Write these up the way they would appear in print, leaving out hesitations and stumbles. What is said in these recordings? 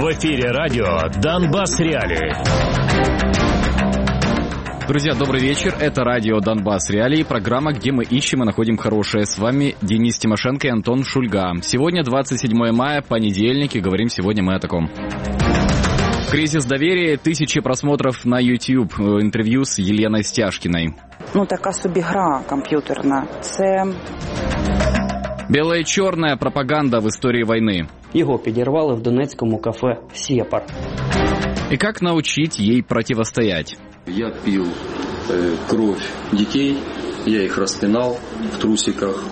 В эфире радио «Донбасс Реалии». Друзья, добрый вечер. Это радио «Донбасс Реалии», программа, где мы ищем и находим хорошее. С вами Денис Тимошенко и Антон Шульга. Сегодня 27 мая, понедельник, и говорим сегодня мы о таком. Кризис доверия, 1000 просмотров на YouTube. Интервью с Еленой Стяжкиной. Така собі гра комп'ютерна. Це... Белая-черная пропаганда в истории войны. Его підірвали в донецькому кафе «Сепар». И как научить ей противостоять? Я пил кровь детей, я их распинал в трусиках.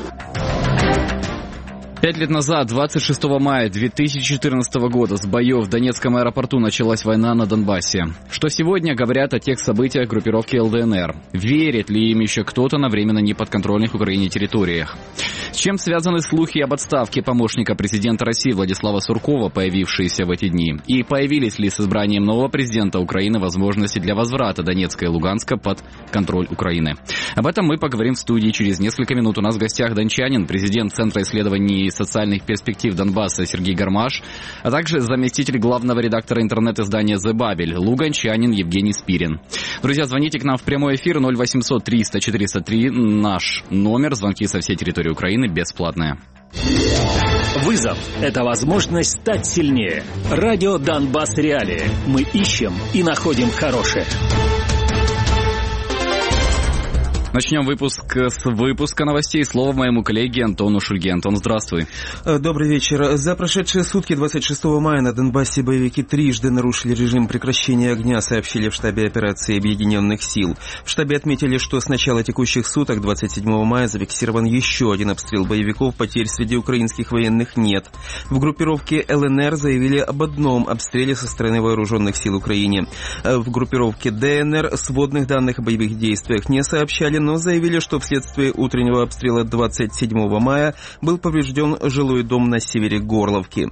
5 лет назад, 26 мая 2014 года, с боев в Донецком аэропорту началась война на Донбассе. Что сегодня говорят о тех событиях группировки ЛДНР? Верит ли им еще кто-то на временно неподконтрольных Украине территориях? С чем связаны слухи об отставке помощника президента России Владислава Суркова, появившиеся в эти дни? И появились ли с избранием нового президента Украины возможности для возврата Донецка и Луганска под контроль Украины? Об этом мы поговорим в студии через несколько минут. У нас в гостях дончанин, президент Центра исследований социальных перспектив Донбасса Сергей Гармаш, а также заместитель главного редактора интернет-издания «The Babel» луганчанин Евгений Спирин. Друзья, звоните к нам в прямой эфир 0800 300 403, наш номер, звонки со всей территории Украины бесплатные. Вызов – это возможность стать сильнее. Радио «Донбасс Реалии». Мы ищем и находим хорошее. Начнем выпуск с выпуска новостей. Слово моему коллеге Антону Шульге. Антон, здравствуй. Добрый вечер. За прошедшие сутки 26 мая на Донбассе боевики трижды нарушили режим прекращения огня, сообщили в штабе операции Объединенных сил. В штабе отметили, что с начала текущих суток, 27 мая, зафиксирован еще один обстрел боевиков, потерь среди украинских военных нет. В группировке ЛНР заявили об одном обстреле со стороны вооруженных сил Украины. В группировке ДНР сводных данных о боевых действиях не сообщали, но заявили, что вследствие утреннего обстрела 27 мая был поврежден жилой дом на севере Горловки.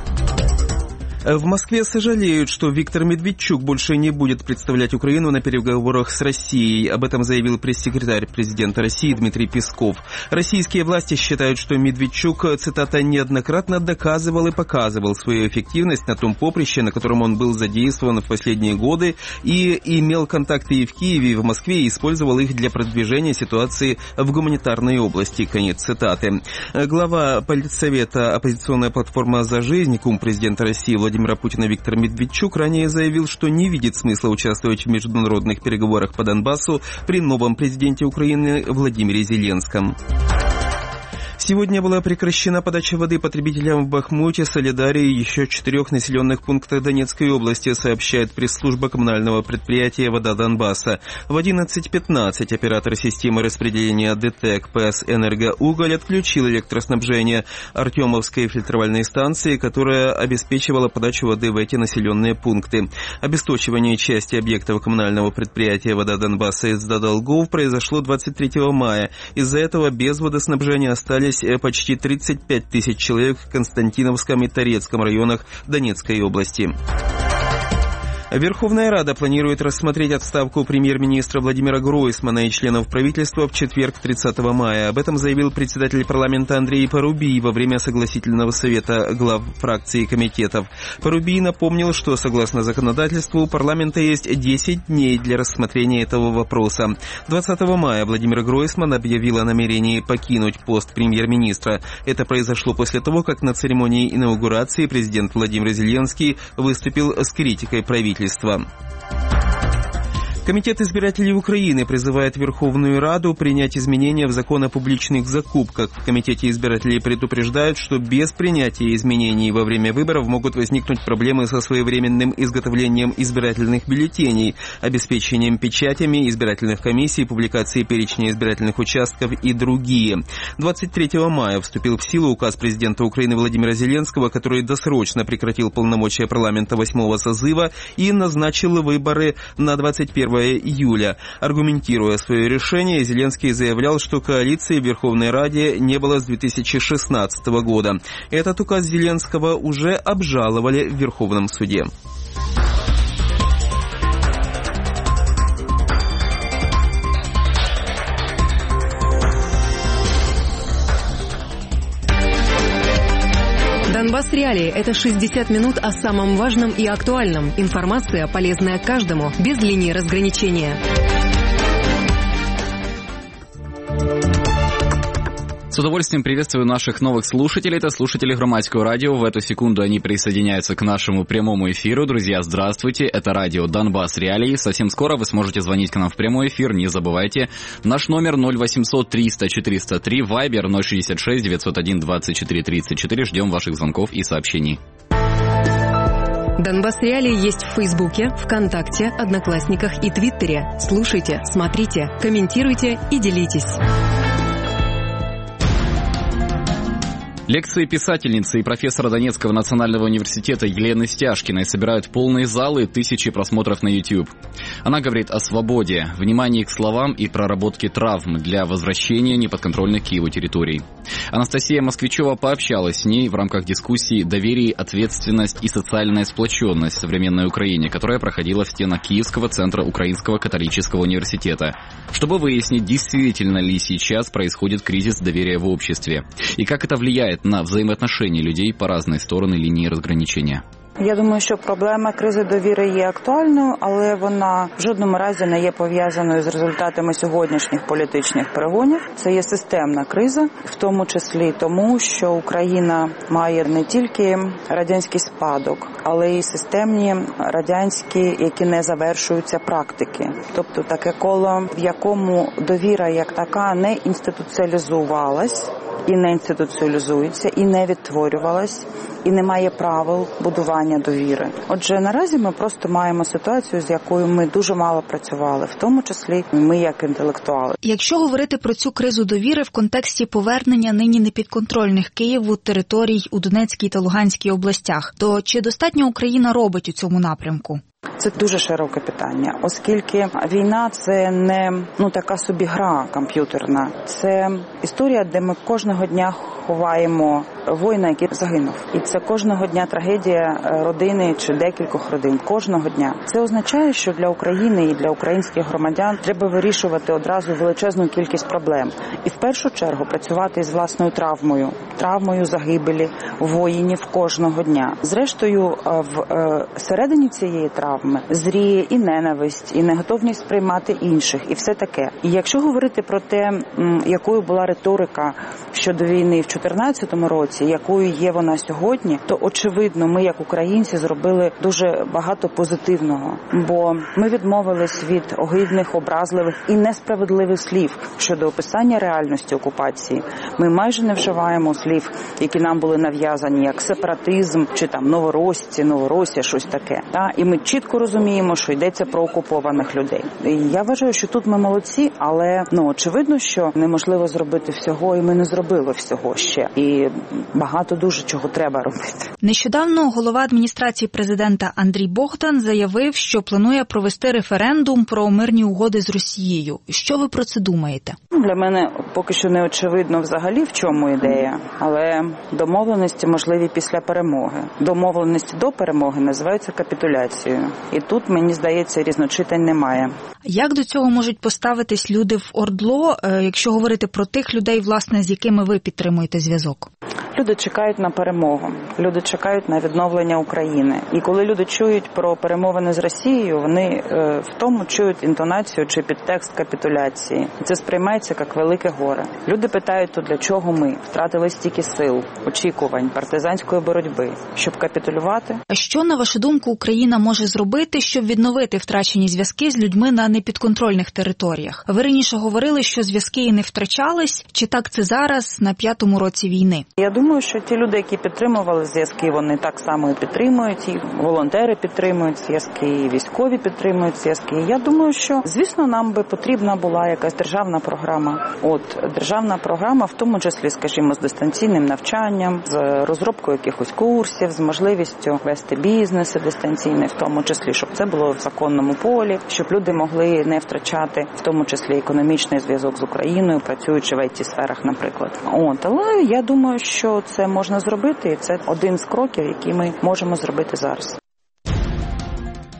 В Москве сожалеют, что Виктор Медведчук больше не будет представлять Украину на переговорах с Россией. Об этом заявил пресс-секретарь президента России Дмитрий Песков. Российские власти считают, что Медведчук, цитата, неоднократно доказывал и показывал свою эффективность на том поприще, на котором он был задействован в последние годы, и имел контакты и в Киеве, и в Москве, и использовал их для продвижения ситуации в гуманитарной области. Конец цитаты. Глава политсовета «Оппозиционная платформа за жизнь», кум президента России Владимира Путина Виктор Медведчук ранее заявил, что не видит смысла участвовать в международных переговорах по Донбассу при новом президенте Украины Владимире Зеленском. Сегодня была прекращена подача воды потребителям в Бахмуте, Солидаре и еще 4 населенных пунктах Донецкой области, сообщает пресс-служба коммунального предприятия «Вода Донбасса». В 11:15 оператор системы распределения ДТЭК ПС «Энергоуголь» отключил электроснабжение Артемовской фильтровальной станции, которая обеспечивала подачу воды в эти населенные пункты. Обесточивание части объектов коммунального предприятия «Вода Донбасса» из-за долгов произошло 23 мая. Из-за этого без водоснабжения остались почти 35 тысяч человек в Константиновском и Торецком районах Донецкой области. Верховная Рада планирует рассмотреть отставку премьер-министра Владимира Гройсмана и членов правительства в четверг, 30 мая. Об этом заявил председатель парламента Андрей Парубий во время согласительного совета глав фракций и комитетов. Парубий напомнил, что согласно законодательству у парламента есть 10 дней для рассмотрения этого вопроса. 20 мая Владимир Гройсман объявил о намерении покинуть пост премьер-министра. Это произошло после того, как на церемонии инаугурации президент Владимир Зеленский выступил с критикой правительства. Комитет избирателей Украины призывает Верховную Раду принять изменения в закон о публичных закупках. В Комитете избирателей предупреждают, что без принятия изменений во время выборов могут возникнуть проблемы со своевременным изготовлением избирательных бюллетеней, обеспечением печатями избирательных комиссий, публикацией перечня избирательных участков и другие. 23 мая вступил в силу указ президента Украины Владимира Зеленского, который досрочно прекратил полномочия парламента 8-го созыва и назначил выборы на 21 июля. Аргументируя свое решение, Зеленский заявлял, что коалиции в Верховной Раде не было с 2016 года. Этот указ Зеленского уже обжаловали в Верховном суде. Донбасс Реалии – это 60 минут о самом важном и актуальном. Информация, полезная каждому, без линии разграничения. С удовольствием приветствую наших новых слушателей. Это слушатели Громадского радио. В эту секунду они присоединяются к нашему прямому эфиру. Друзья, здравствуйте. Это радио Донбасс Реалии. Совсем скоро вы сможете звонить к нам в прямой эфир. Не забывайте. Наш номер 0800 300 403, Вайбер 066 901 24 34. Ждем ваших звонков и сообщений. Донбасс Реалии есть в Фейсбуке, ВКонтакте, Одноклассниках и Твиттере. Слушайте, смотрите, комментируйте и делитесь. Лекции писательницы и профессора Донецкого национального университета Елены Стяжкиной собирают полные залы и тысячи просмотров на YouTube. Она говорит о свободе, внимании к словам и проработке травм для возвращения неподконтрольных Киеву территорий. Анастасия Москвичева пообщалась с ней в рамках дискуссии «Доверие, ответственность и социальная сплоченность в современной Украине», которая проходила в стенах Киевского центра Украинского католического университета, чтобы выяснить, действительно ли сейчас происходит кризис доверия в обществе и как это влияет на взаимоотношения людей по разные стороны линии разграничения. Я думаю, що проблема кризи довіри є актуальною, але вона в жодному разі не є пов'язаною з результатами сьогоднішніх політичних перегонів. Це є системна криза, в тому числі тому, що Україна має не тільки радянський спадок, але й системні радянські, які не завершуються практики. Тобто таке коло, в якому довіра як така не інституціалізувалась, і не інституціалізується, і не відтворювалась, і немає правил будування довіри. Отже, наразі ми просто маємо ситуацію, з якою ми дуже мало працювали, в тому числі ми як інтелектуали. Якщо говорити про цю кризу довіри в контексті повернення нині непідконтрольних Києву територій у Донецькій та Луганській областях, то чи достатньо Україна робить у цьому напрямку? Це дуже широке питання, оскільки війна – це не така собі гра комп'ютерна. Це історія, де ми кожного дня ховаємо воїна, який загинув. І це кожного дня трагедія родини чи декількох родин. Кожного дня. Це означає, що для України і для українських громадян треба вирішувати одразу величезну кількість проблем. І в першу чергу працювати з власною травмою загибелі воїнів кожного дня. Зрештою, всередині цієї травми зріє і ненависть, і неготовність приймати інших, і все таке. І якщо говорити про те, якою була риторика щодо війни в 2014 році, якою є вона сьогодні, то очевидно ми, як українці, зробили дуже багато позитивного. Бо ми відмовились від огидних, образливих і несправедливих слів щодо описання реальності окупації. Ми майже не вживаємо слів, які нам були нав'язані, як сепаратизм, чи там новоросці, Новоросія, щось таке. І ми чітко розуміємо, що йдеться про окупованих людей. І я вважаю, що тут ми молодці, але очевидно, що неможливо зробити всього, і ми не зробили всього ще. І багато дуже чого треба робити. Нещодавно голова адміністрації президента Андрій Богдан заявив, що планує провести референдум про мирні угоди з Росією. Що ви про це думаєте? Для мене поки що не очевидно взагалі, в чому ідея, але домовленості можливі після перемоги. Домовленості до перемоги називаються капітуляцією. І тут, мені здається, різночитань немає. Як до цього можуть поставитись люди в ОРДЛО, якщо говорити про тих людей, власне, з якими ви підтримуєте зв'язок? Люди чекають на перемогу, люди чекають на відновлення України. І коли люди чують про перемовини з Росією, вони в тому чують інтонацію чи підтекст капітуляції. Це сприймається як велике горе. Люди питають, то для чого ми втратили стільки сил, очікувань, партизанської боротьби, щоб капітулювати? А що, на вашу думку, Україна може зробити, щоб відновити втрачені зв'язки з людьми на непідконтрольних територіях? Ви раніше говорили, що зв'язки і не втрачались. Чи так це зараз, на 5-му році війни? Я думаю, що ті люди, які підтримували зв'язки, вони так само і підтримують, і волонтери підтримують зв'язки, і військові підтримують зв'язки. Я думаю, що, звісно, нам би потрібна була якась державна програма. Державна програма, в тому числі, скажімо, з дистанційним навчанням, з розробкою якихось курсів, з можливістю вести бізнеси дистанційні, в тому числі, щоб це було в законному полі, щоб люди могли не втрачати, в тому числі, економічний зв'язок з Україною, працюючи в IT-сферах, наприклад. Але я думаю, що це можна зробити, і це один з кроків, які ми можемо зробити зараз.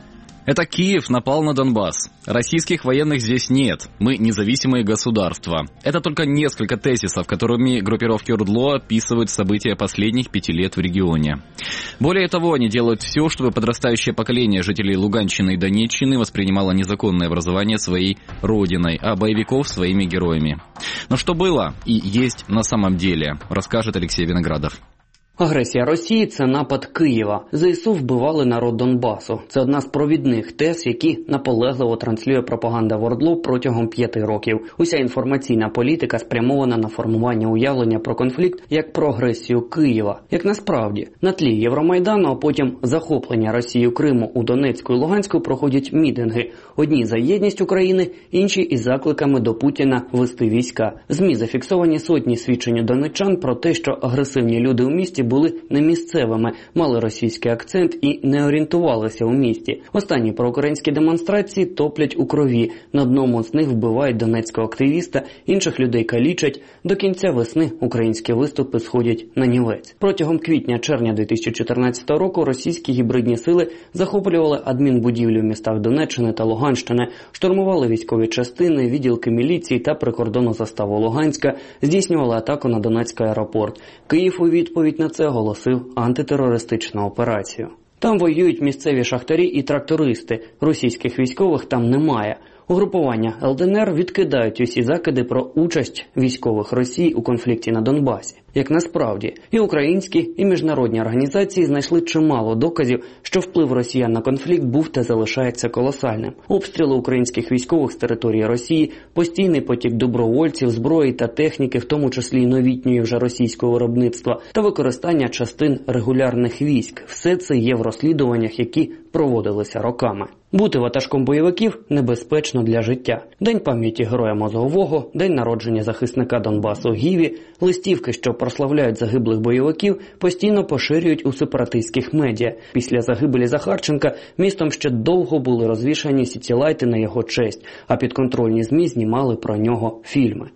Это Киев напал на Донбасс. Российских военных здесь нет. Мы независимые государства. Это только несколько тезисов, которыми группировки ОРДЛО описывают события последних 5 лет в регионе. Более того, они делают все, чтобы подрастающее поколение жителей Луганщины и Донеччины воспринимало незаконное образование своей родиной, а боевиков своими героями. Но что было и есть на самом деле, расскажет Алексей Виноградов. Агресія Росії – це напад Києва. ЗСУ вбивали народ Донбасу. Це одна з провідних тез, які наполегливо транслює пропаганда в ОРДЛО протягом 5 років. Уся інформаційна політика спрямована на формування уявлення про конфлікт як про агресію Києва. Як насправді, на тлі Євромайдану, а потім захоплення Росією Криму у Донецьку і Луганську проходять мітинги. Одні за єдність України, інші із закликами до Путіна вести війська. ЗМІ зафіксовані сотні свідчень донеччан про те, що агресивні люди у місті були не місцевими, мали російський акцент і не орієнтувалися у місті. Останні проукраїнські демонстрації топлять у крові. На одному з них вбивають донецького активіста, інших людей калічать. До кінця весни українські виступи сходять на нівець. Протягом квітня-червня 2014 року російські гібридні сили захоплювали адмінбудівлі в містах Донеччини та Луганщини, штурмували військові частини, відділки міліції та прикордонну заставу Луганська, здійснювали атаку на Донецький аеропорт. Київ у відповідь на це оголосив антитерористичну операцію. Там воюють місцеві шахтарі і трактористи. Російських військових там немає. Угрупування ЛДНР відкидають усі закиди про участь військових Росії у конфлікті на Донбасі. Як насправді, і українські, і міжнародні організації знайшли чимало доказів, що вплив росіян на конфлікт був та залишається колосальним. Обстріли українських військових з території Росії, постійний потік добровольців, зброї та техніки, в тому числі й новітньої вже російського виробництва, та використання частин регулярних військ. Все це є в розслідуваннях, які проводилися роками. Бути ватажком бойовиків небезпечно для життя. День пам'яті Героя Мозгового, день народження захисника Донбасу Гіві, листівки, що прославляють загиблих бойовиків, постійно поширюють у сепаратистських медіа. Після загибелі Захарченка містом ще довго були розвішані сітілайти на його честь, а підконтрольні ЗМІ знімали про нього фільми.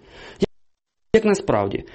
Як насправді,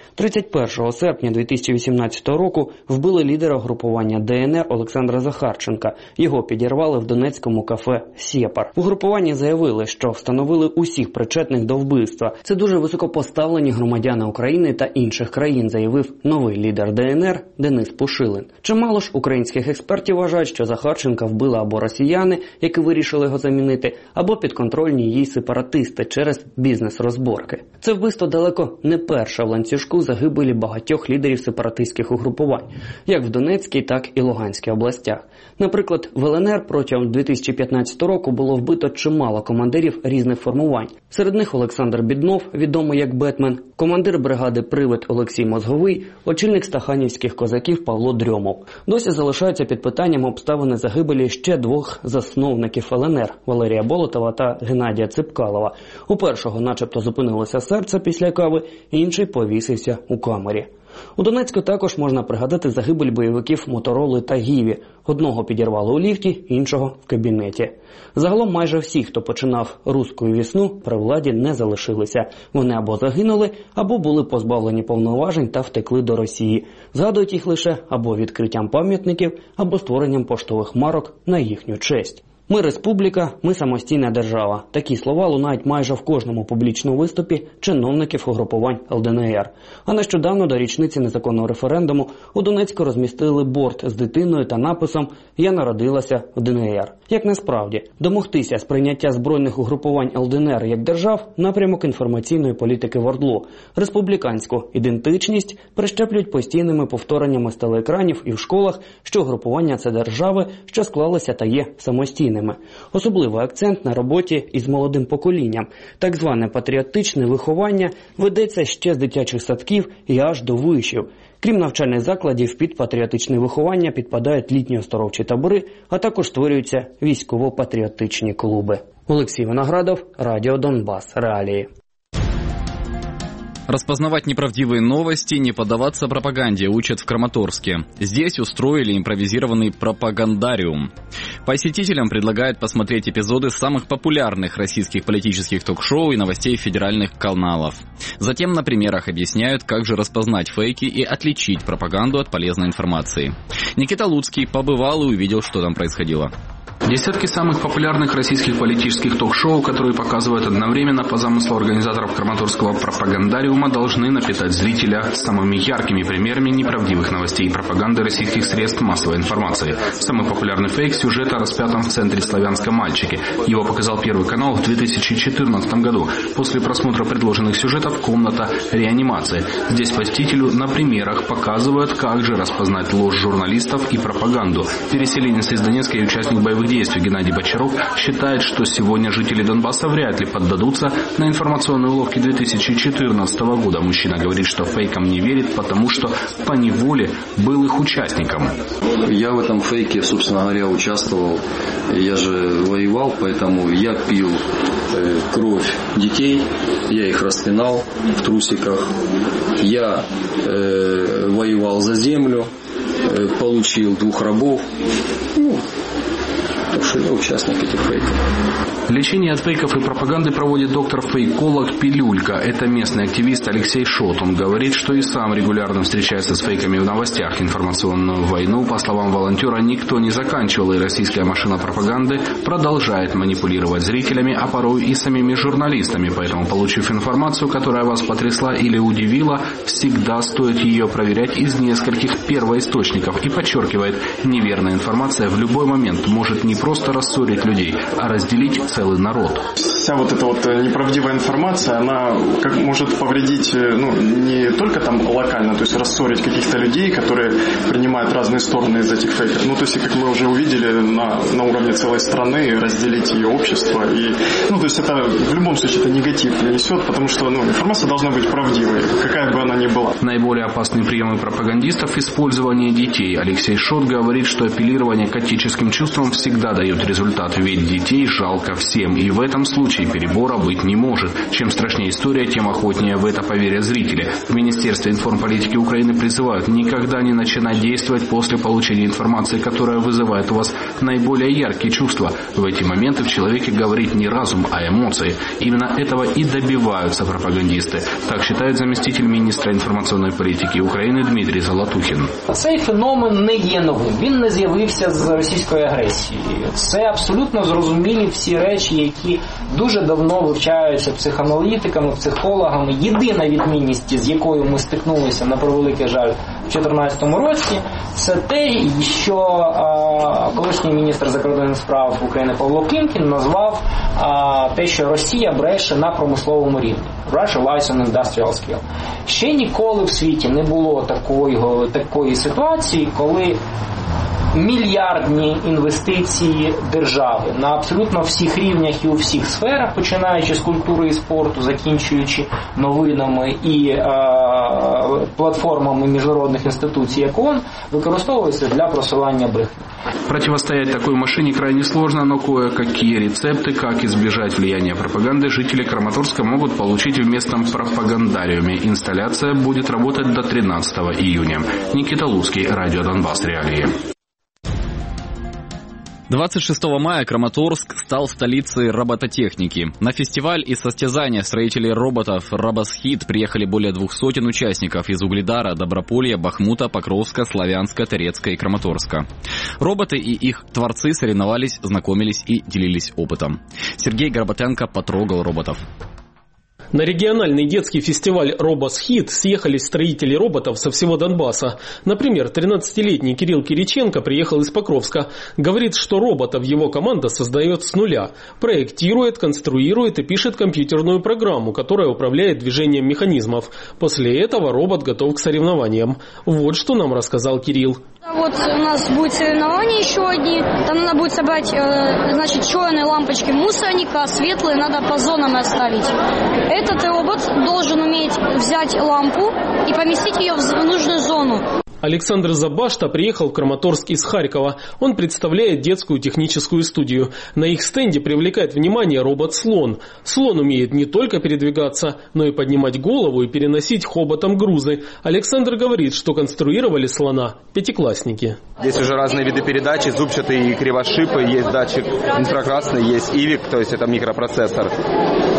31 серпня 2018 року вбили лідера угрупування ДНР Олександра Захарченка. Його підірвали в донецькому кафе «Сєпар». В угрупуванні заявили, що встановили усіх причетних до вбивства. Це дуже високопоставлені громадяни України та інших країн, заявив новий лідер ДНР Денис Пушилин. Чимало ж українських експертів вважають, що Захарченка вбили або росіяни, які вирішили його замінити, або підконтрольні їй сепаратисти через бізнес-розборки. Це вбивство далеко не перша в ланцюжку загибелі багатьох лідерів сепаратистських угрупувань, як в Донецькій, так і Луганській областях. Наприклад, в ЛНР протягом 2015 року було вбито чимало командирів різних формувань. Серед них Олександр Біднов, відомий як Бетмен, командир бригади «Привид» Олексій Мозговий, очільник стаханівських козаків Павло Дрьомов. Досі залишаються під питанням обставини загибелі ще 2 засновників ЛНР – Валерія Болотова та Геннадія Ципкалова. У першого начебто зупинилося серце після кави, інший повісився у камері. У Донецьку також можна пригадати загибель бойовиків Мотороли та Гіві. Одного підірвали у ліфті, іншого в кабінеті. Загалом майже всі, хто починав руську весну, при владі не залишилися. Вони або загинули, або були позбавлені повноважень та втекли до Росії. Згадують їх лише або відкриттям пам'ятників, або створенням поштових марок на їхню честь. Ми республіка, ми самостійна держава. Такі слова лунають майже в кожному публічному виступі чиновників угрупувань ЛДНР. А нещодавно до річниці незаконного референдуму у Донецьку розмістили борт з дитиною та написом «Я народилася в ДНР». Як насправді, домогтися сприйняття збройних угрупувань ЛДНР як держав – напрямок інформаційної політики в ОРДЛО. Республіканську ідентичність прищеплюють постійними повтореннями з телеекранів і в школах, що угрупування – це держави, що склалися та є самостійними. Особливий акцент на роботі із молодим поколінням. Так зване патріотичне виховання ведеться ще з дитячих садків і аж до вишів. Крім навчальних закладів, під патріотичне виховання підпадають літні оздоровчі табори, а також створюються військово-патріотичні клуби. Олексій Виноградов, Радіо Донбас. Реалії. Распознавать неправдивые новости, не поддаваться пропаганде учат в Краматорске. Здесь устроили импровизированный пропагандариум. Посетителям предлагают посмотреть эпизоды самых популярных российских политических ток-шоу и новостей федеральных каналов. Затем на примерах объясняют, как же распознать фейки и отличить пропаганду от полезной информации. Никита Луцкий побывал и увидел, что там происходило. Десятки самых популярных российских политических ток-шоу, которые показывают одновременно по замыслу организаторов Краматорского пропагандариума, должны напитать зрителя самыми яркими примерами неправдивых новостей и пропаганды российских средств массовой информации. Самый популярный фейк сюжета о распятом в центре Славянска мальчике. Его показал Первый канал в 2014 году. После просмотра предложенных сюжетов комната реанимации. Здесь посетителю на примерах показывают, как же распознать ложь журналистов и пропаганду. Переселенец из Донецка и участник боевых действий Геннадий Бочаров считает, что сегодня жители Донбасса вряд ли поддадутся на информационные уловки 2014 года. Мужчина говорит, что фейкам не верит, потому что поневоле был их участником. Я в этом фейке, собственно говоря, участвовал. Я же воевал, поэтому я пил кровь детей, я их распинал в трусиках. Я воевал за землю, получил 2 рабов. Так что я участник этих фейков. Лечение от фейков и пропаганды проводит доктор-фейколог Пилюлька. Это местный активист Алексей Шот. Он говорит, что и сам регулярно встречается с фейками в новостях. Информационную войну, по словам волонтера, никто не заканчивал, и российская машина пропаганды продолжает манипулировать зрителями, а порой и самими журналистами. Поэтому, получив информацию, которая вас потрясла или удивила, всегда стоит ее проверять из нескольких первоисточников. И подчеркивает, неверная информация в любой момент может не просто рассорить людей, а разделить целый народ. Вся вот эта вот неправдивая информация, она как может повредить, не только там локально, то есть рассорить каких-то людей, которые принимают разные стороны из этих фейков. То есть, как мы уже увидели, на уровне целой страны разделить ее общество. И, то есть, это в любом случае это негатив несет, потому что информация должна быть правдивой, какая бы она ни была. Наиболее опасные приемы пропагандистов – использование детей. Алексей Шот говорит, что апеллирование к отеческим чувствам всегда дает результат, ведь детей жалко всем, и в этом случае перебора быть не может. Чем страшнее история, тем охотнее в это поверят зрители. В Министерстве информполитики Украины призывают никогда не начинать действовать после получения информации, которая вызывает у вас наиболее яркие чувства. В эти моменты в человеке говорит не разум, а эмоции. Именно этого и добиваются пропагандисты. Так считает заместитель министра інформаційної політики України Дмитрий Золотухін. Цей феномен не є новим. Він не з'явився з російської агресії. Це абсолютно зрозумілі всі речі, які дуже давно вивчаються психоаналітиками, психологами. Єдина відмінність, з якою ми стикнулися, на превеликий жаль, в 2014 році, це те, що колишній міністр закордонних справ України Павло Клімкін назвав те, що Росія бреше на промисловому рівні. Russia lies on industrial scale. Ще ніколи в світі не було такої ситуації, коли мільярдні інвестиції держави на абсолютно всіх рівнях і у всіх сферах, починаючи з культури і спорту, закінчуючи новинами і платформами міжнародних інституцій, як ООН, використовуються для просування брехні. Противостоять такой машине крайне сложно, но кое-какие рецепты, как избежать влияния пропаганды, жители Краматорска могут получить в местном пропагандариуме. Инсталляция будет работать до 13 июня. Никита Луцкий, Радио Донбасс. Реалии. 26 мая Краматорск стал столицей робототехники. На фестиваль и состязания строителей роботов «Робосхит» приехали более 200 участников из Угледара, Доброполья, Бахмута, Покровска, Славянска, Торецка и Краматорска. Роботы и их творцы соревновались, знакомились и делились опытом. Сергей Горбатенко потрогал роботов. На региональный детский фестиваль «Робосхит» съехались строители роботов со всего Донбасса. Например, 13-летний Кирилл Кириченко приехал из Покровска. Говорит, что роботов его команда создает с нуля. Проектирует, конструирует и пишет компьютерную программу, которая управляет движением механизмов. После этого робот готов к соревнованиям. Вот что нам рассказал Кирилл. Вот у нас будут соревнования еще одни. Там надо будет собрать, черные лампочки мусорника, светлые надо по зонам оставить. Этот робот должен уметь взять лампу и поместить ее в нужную зону. Александр Забашта приехал в Краматорск из Харькова. Он представляет детскую техническую студию. На их стенде привлекает внимание робот-слон. Слон умеет не только передвигаться, но и поднимать голову и переносить хоботом грузы. Александр говорит, что конструировали слона пятиклассники. Здесь уже разные виды передачи, зубчатые и кривошипы, есть датчик инфракрасный, есть ИВИК, то есть это микропроцессор.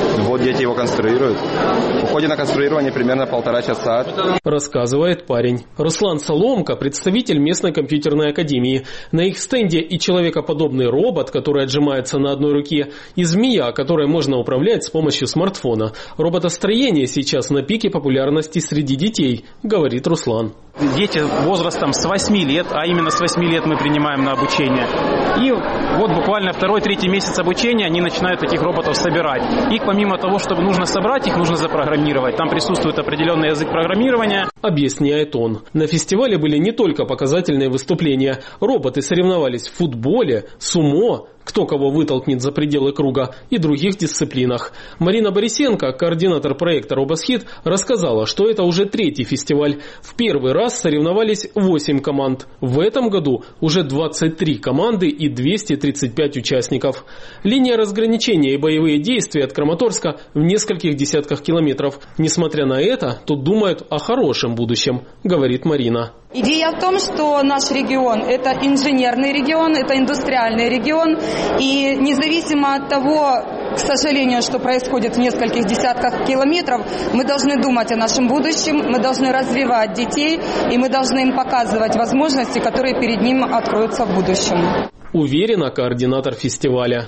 Вот дети его конструируют. В ходе на конструирование примерно 1,5 часа. Рассказывает парень. Руслан Соломка, представитель местной компьютерной академии. На их стенде и человекоподобный робот, который отжимается на одной руке, и змея, которой можно управлять с помощью смартфона. Роботостроение сейчас на пике популярности среди детей, говорит Руслан. Дети возрастом с 8 лет, а именно с 8 лет мы принимаем на обучение. И вот буквально 2-3 месяц обучения они начинают таких роботов собирать. Их помимо того, чтобы нужно собрать, их нужно запрограммировать. Там присутствует определенный язык программирования. Объясняет он. На фестивале были не только показательные выступления. Роботы соревновались в футболе, сумо, кто кого вытолкнет за пределы круга, и других дисциплинах. Марина Борисенко, координатор проекта «Робосхит», рассказала, что это уже 3-й фестиваль. В первый раз соревновались 8 команд. В этом году уже 23 команды и 235 участников. Линия разграничения и боевые действия от Краматорска в нескольких десятках километров. Несмотря на это, тут думают о хорошем будущем, говорит Марина. Идея в том, что наш регион – это инженерный регион, это индустриальный регион. И независимо от того, к сожалению, что происходит в нескольких десятках километров, мы должны думать о нашем будущем, мы должны развивать детей, и мы должны им показывать возможности, которые перед ним откроются в будущем. Уверена координатор фестиваля.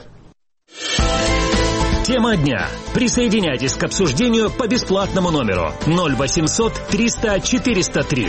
Тема дня. Присоединяйтесь к обсуждению по бесплатному номеру 0800 300 403.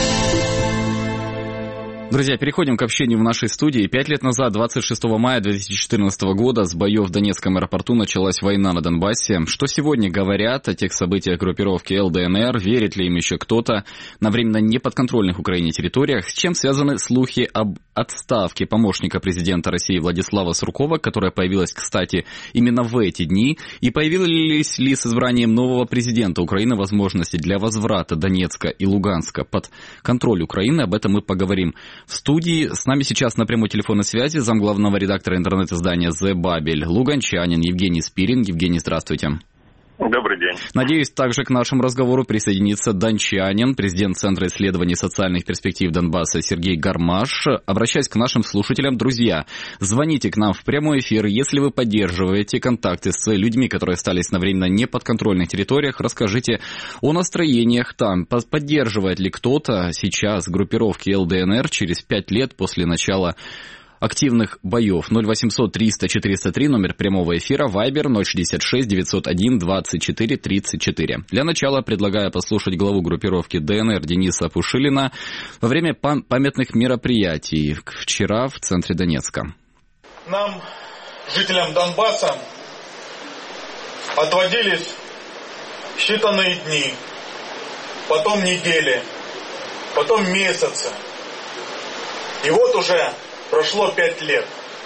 Друзья, переходим к общению в нашей студии. 5 лет назад, 26 мая 2014 года, с боев в Донецком аэропорту началась война на Донбассе. Что сегодня говорят о тех событиях группировки ЛДНР? Верит ли им еще кто-то на временно неподконтрольных Украине территориях? С чем связаны слухи об отставке помощника президента России Владислава Суркова, которая появилась, кстати, именно в эти дни? И появились ли с избранием нового президента Украины возможности для возврата Донецка и Луганска под контроль Украины? Об этом мы поговорим. В студии с нами сейчас на прямой телефонной связи замглавного редактора интернет-издания «The Babel» луганчанин Евгений Спирин. Евгений, здравствуйте. Добрый день. Надеюсь, также к нашему разговору присоединится дончанин, президент Центра исследований социальных перспектив Донбасса Сергей Гармаш. Обращаясь к нашим слушателям, друзья, звоните к нам в прямой эфир, если вы поддерживаете контакты с людьми, которые остались на временно неподконтрольных территориях. Расскажите о настроениях там. Поддерживает ли кто-то сейчас группировки ЛДНР через 5 лет после начала активных боев? 0800 300 403, номер прямого эфира, Вайбер 066 901 24 34. Для начала предлагаю послушать главу группировки ДНР Дениса Пушилина во время памятных мероприятий вчера в центре Донецка. Нам, жителям Донбасса, отводились считанные дни, потом недели, потом месяцы. И вот уже прошло 5 лет.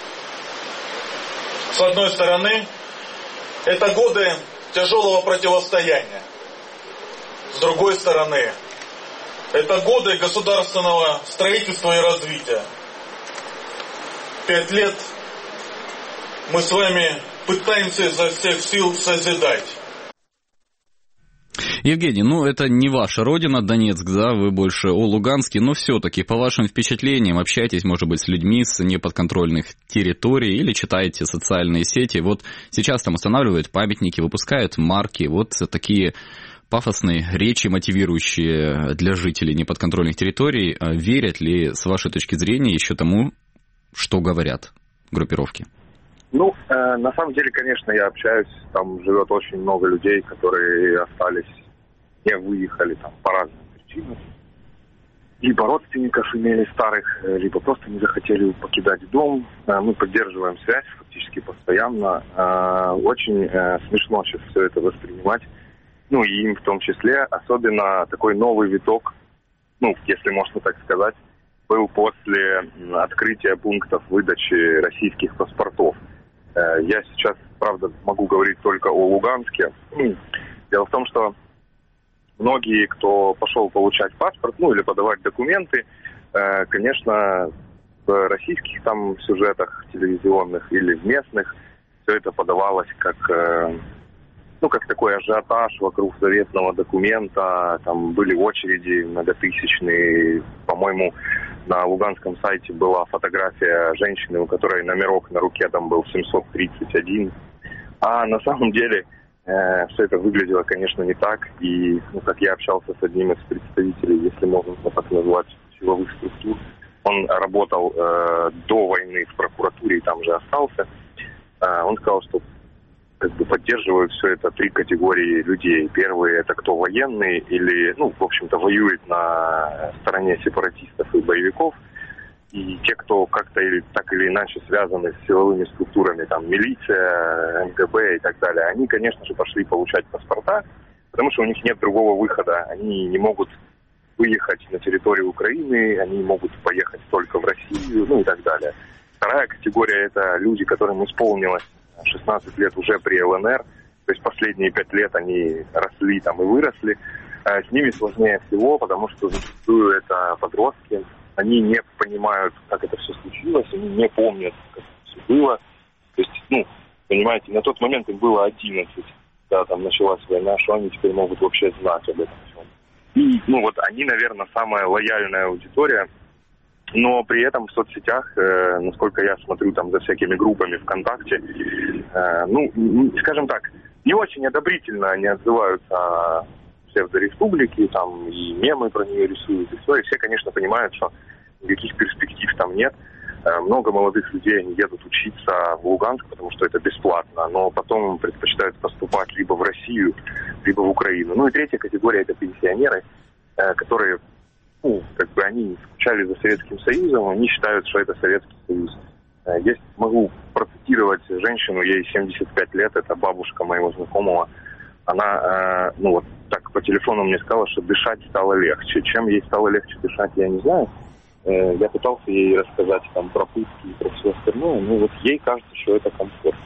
С одной стороны, это годы тяжелого противостояния. С другой стороны, это годы государственного строительства и развития. 5 лет мы с вами пытаемся изо всех сил созидать. Евгений, это не ваша родина, Донецк, да, вы больше о Луганске, но все-таки, по вашим впечатлениям, общаетесь, может быть, с людьми с неподконтрольных территорий или читаете социальные сети. Вот сейчас там устанавливают памятники, выпускают марки, вот такие пафосные речи, мотивирующие для жителей неподконтрольных территорий. Верят ли, с вашей точки зрения, еще тому, что говорят группировки? На самом деле, конечно, я общаюсь, там живет очень много людей, которые остались, не выехали там по разным причинам. Либо родственников имели старых, либо просто не захотели покидать дом. Мы поддерживаем связь фактически постоянно. Очень смешно сейчас все это воспринимать. И им в том числе, особенно такой новый виток, если можно так сказать, был после открытия пунктов выдачи российских паспортов. Я сейчас, правда, могу говорить только о Луганске. Дело в том, что многие, кто пошел получать паспорт, или подавать документы, конечно, в российских там сюжетах телевизионных или в местных все это подавалось как такой ажиотаж вокруг заветного документа. Там были очереди многотысячные. По-моему, на луганском сайте была фотография женщины, у которой номерок на руке там был 731. А на самом деле Все это выглядело, конечно, не так. И, как я общался с одним из представителей, если можно так назвать, силовых структур, он работал до войны в прокуратуре и там же остался. Он сказал, что поддерживают все это 3 категории людей. Первые — это кто военные или, в общем-то, воюет на стороне сепаратистов и боевиков. И те, кто как-то так или иначе связаны с силовыми структурами, там, милиция, МГБ и так далее, они, конечно же, пошли получать паспорта, потому что у них нет другого выхода. Они не могут выехать на территорию Украины, они могут поехать только в Россию, и так далее. Вторая категория — это люди, которым исполнилось 16 лет уже при ЛНР, то есть последние 5 лет они росли там и выросли. С ними сложнее всего, потому что зачастую это подростки, они не понимают, как это все случилось, они не помнят, как это все было. То есть, понимаете, на тот момент им было 11, когда там началась война, что они теперь могут вообще знать об этом всем. И, они, наверное, самая лояльная аудитория, но при этом в соцсетях, насколько я смотрю там за всякими группами ВКонтакте, скажем так, не очень одобрительно они отзываются о псевдореспублике, там и мемы про нее рисуют, и все, и все, конечно, понимают, что никаких перспектив там нет. Много молодых людей, они едут учиться в Луганск, потому что это бесплатно, но потом предпочитают поступать либо в Россию, либо в Украину. И третья категория — это пенсионеры, которые, они скучали за Советским Союзом, они считают, что это Советский Союз. Могу процитировать женщину, ей 75 лет, это бабушка моего знакомого. Она, так по телефону мне сказала, что дышать стало легче. Чем ей стало легче дышать, я не знаю. Я пытался ей рассказать там про пытки и про все остальное, но ей кажется, что это комфортно.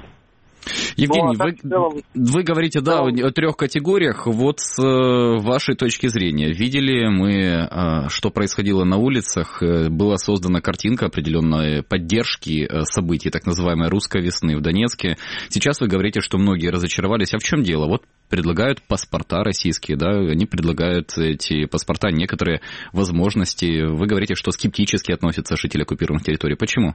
Евгений, вы говорите, о 3 категориях. Вот с вашей точки зрения, видели мы, что происходило на улицах? Была создана картинка определенной поддержки событий, так называемой «Русской весны» в Донецке. Сейчас вы говорите, что многие разочаровались. А в чем дело? Вот предлагают паспорта российские, они предлагают эти паспорта, некоторые возможности. Вы говорите, что скептически относятся жители оккупированных территорий. Почему?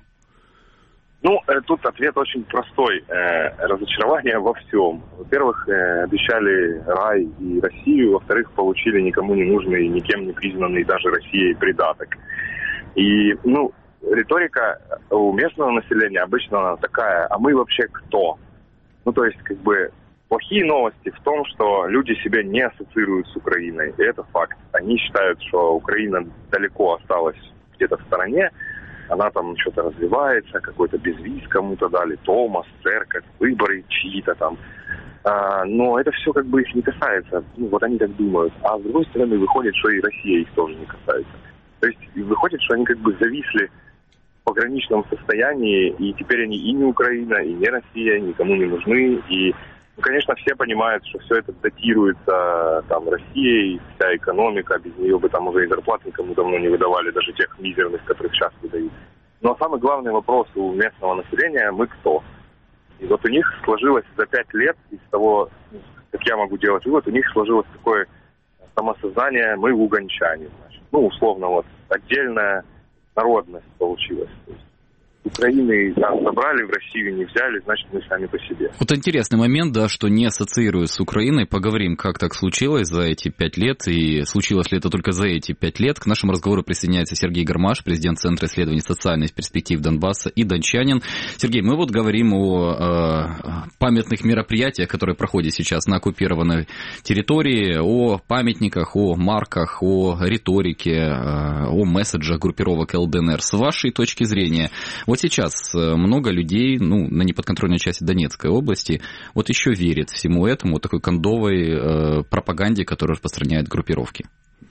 Тут ответ очень простой. Разочарование во всем. Во-первых, обещали рай и Россию. Во-вторых, получили никому не нужный, никем не признанный даже Россией придаток. И, риторика у местного населения обычно она такая: а мы вообще кто? То есть, плохие новости в том, что люди себя не ассоциируют с Украиной. И это факт. Они считают, что Украина далеко осталась где-то в стороне. Она там что-то развивается, какой-то безвиз кому-то дали, Томас, церковь, выборы чьи-то там. Но это все их не касается. Они так думают. А с другой стороны, выходит, что и Россия их тоже не касается. То есть выходит, что они зависли в пограничном состоянии, и теперь они и не Украина, и не Россия, никому не нужны. И, конечно, все понимают, что все это датируется Россией, вся экономика, без нее бы там уже и зарплат никому давно не выдавали, даже тех мизерных, которых сейчас выдают. Но самый главный вопрос у местного населения — мы кто? И у них сложилось за 5 лет, из того, как я могу делать вывод, у них сложилось такое самосознание: мы луганчане. Условно, отдельная народность получилась. Украины нас забрали, в Россию не взяли, значит, мы сами по себе. Вот интересный момент, что не ассоциируясь с Украиной. Поговорим, как так случилось за эти 5 лет, и случилось ли это только за эти 5 лет. К нашему разговору присоединяется Сергей Гармаш, президент Центра исследований социальных перспектив Донбасса и дончанин. Сергей, мы говорим о памятных мероприятиях, которые проходят сейчас на оккупированной территории, о памятниках, о марках, о риторике, о месседжах группировок ЛДНР. С вашей точки зрения, вот сейчас много людей, на неподконтрольной части Донецкой области, еще верит всему этому, такой кондовой пропаганде, которую распространяют группировки.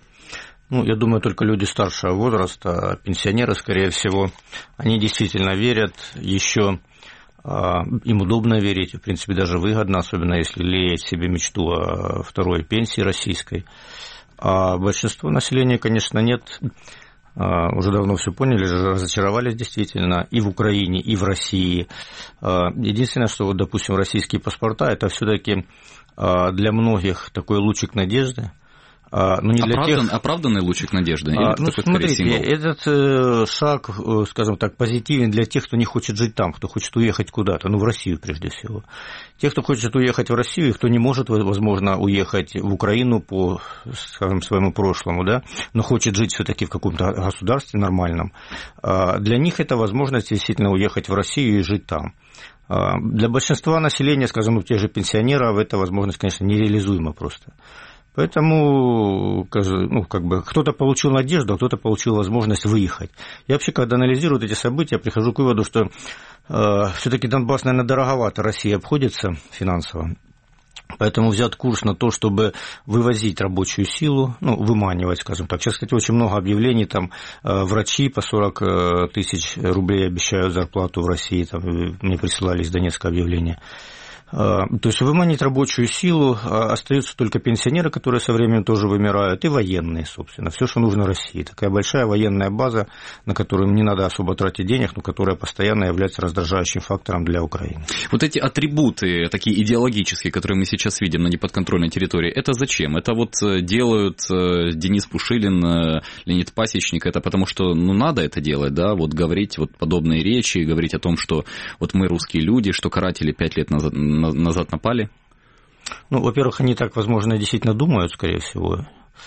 Я думаю, только люди старшего возраста, пенсионеры, скорее всего, они действительно верят еще. Им удобно верить, в принципе, даже выгодно, особенно если лелеять себе мечту о второй пенсии российской. А большинство населения, конечно, нет. Уже давно все поняли, разочаровались действительно и в Украине, и в России. Единственное, что, допустим, российские паспорта, это все-таки для многих такой лучик надежды, Но не для тех... Оправданный лучик надежды? Смотрите, этот шаг, скажем так, позитивен для тех, кто не хочет жить там, кто хочет уехать куда-то, в Россию прежде всего. Те, кто хочет уехать в Россию, и кто не может, возможно, уехать в Украину по, скажем, своему прошлому, да, но хочет жить все-таки в каком-то государстве нормальном, для них это возможность действительно уехать в Россию и жить там. Для большинства населения, скажем, тех же пенсионеров, эта возможность, конечно, нереализуема просто. Поэтому, кто-то получил надежду, а кто-то получил возможность выехать. Я вообще, когда анализирую эти события, прихожу к выводу, что все-таки Донбасс, наверное, дороговато России обходится финансово. Поэтому взят курс на то, чтобы вывозить рабочую силу, выманивать, скажем так. Сейчас, кстати, очень много объявлений, там врачи по 40 тысяч рублей обещают зарплату в России, там, мне присылали из Донецка объявления. То есть выманить рабочую силу, остаются только пенсионеры, которые со временем тоже вымирают, и военные, собственно. Все, что нужно России. Такая большая военная база, на которую не надо особо тратить денег, но которая постоянно является раздражающим фактором для Украины. Вот эти атрибуты, такие идеологические, которые мы сейчас видим на неподконтрольной территории, это зачем? Это вот делают Денис Пушилин, Леонид Пасечник, это потому что надо это делать, да, вот говорить вот подобные речи, говорить о том, что вот мы русские люди, что каратели 5 лет назад напали? Во-первых, они так, возможно, действительно думают, скорее всего.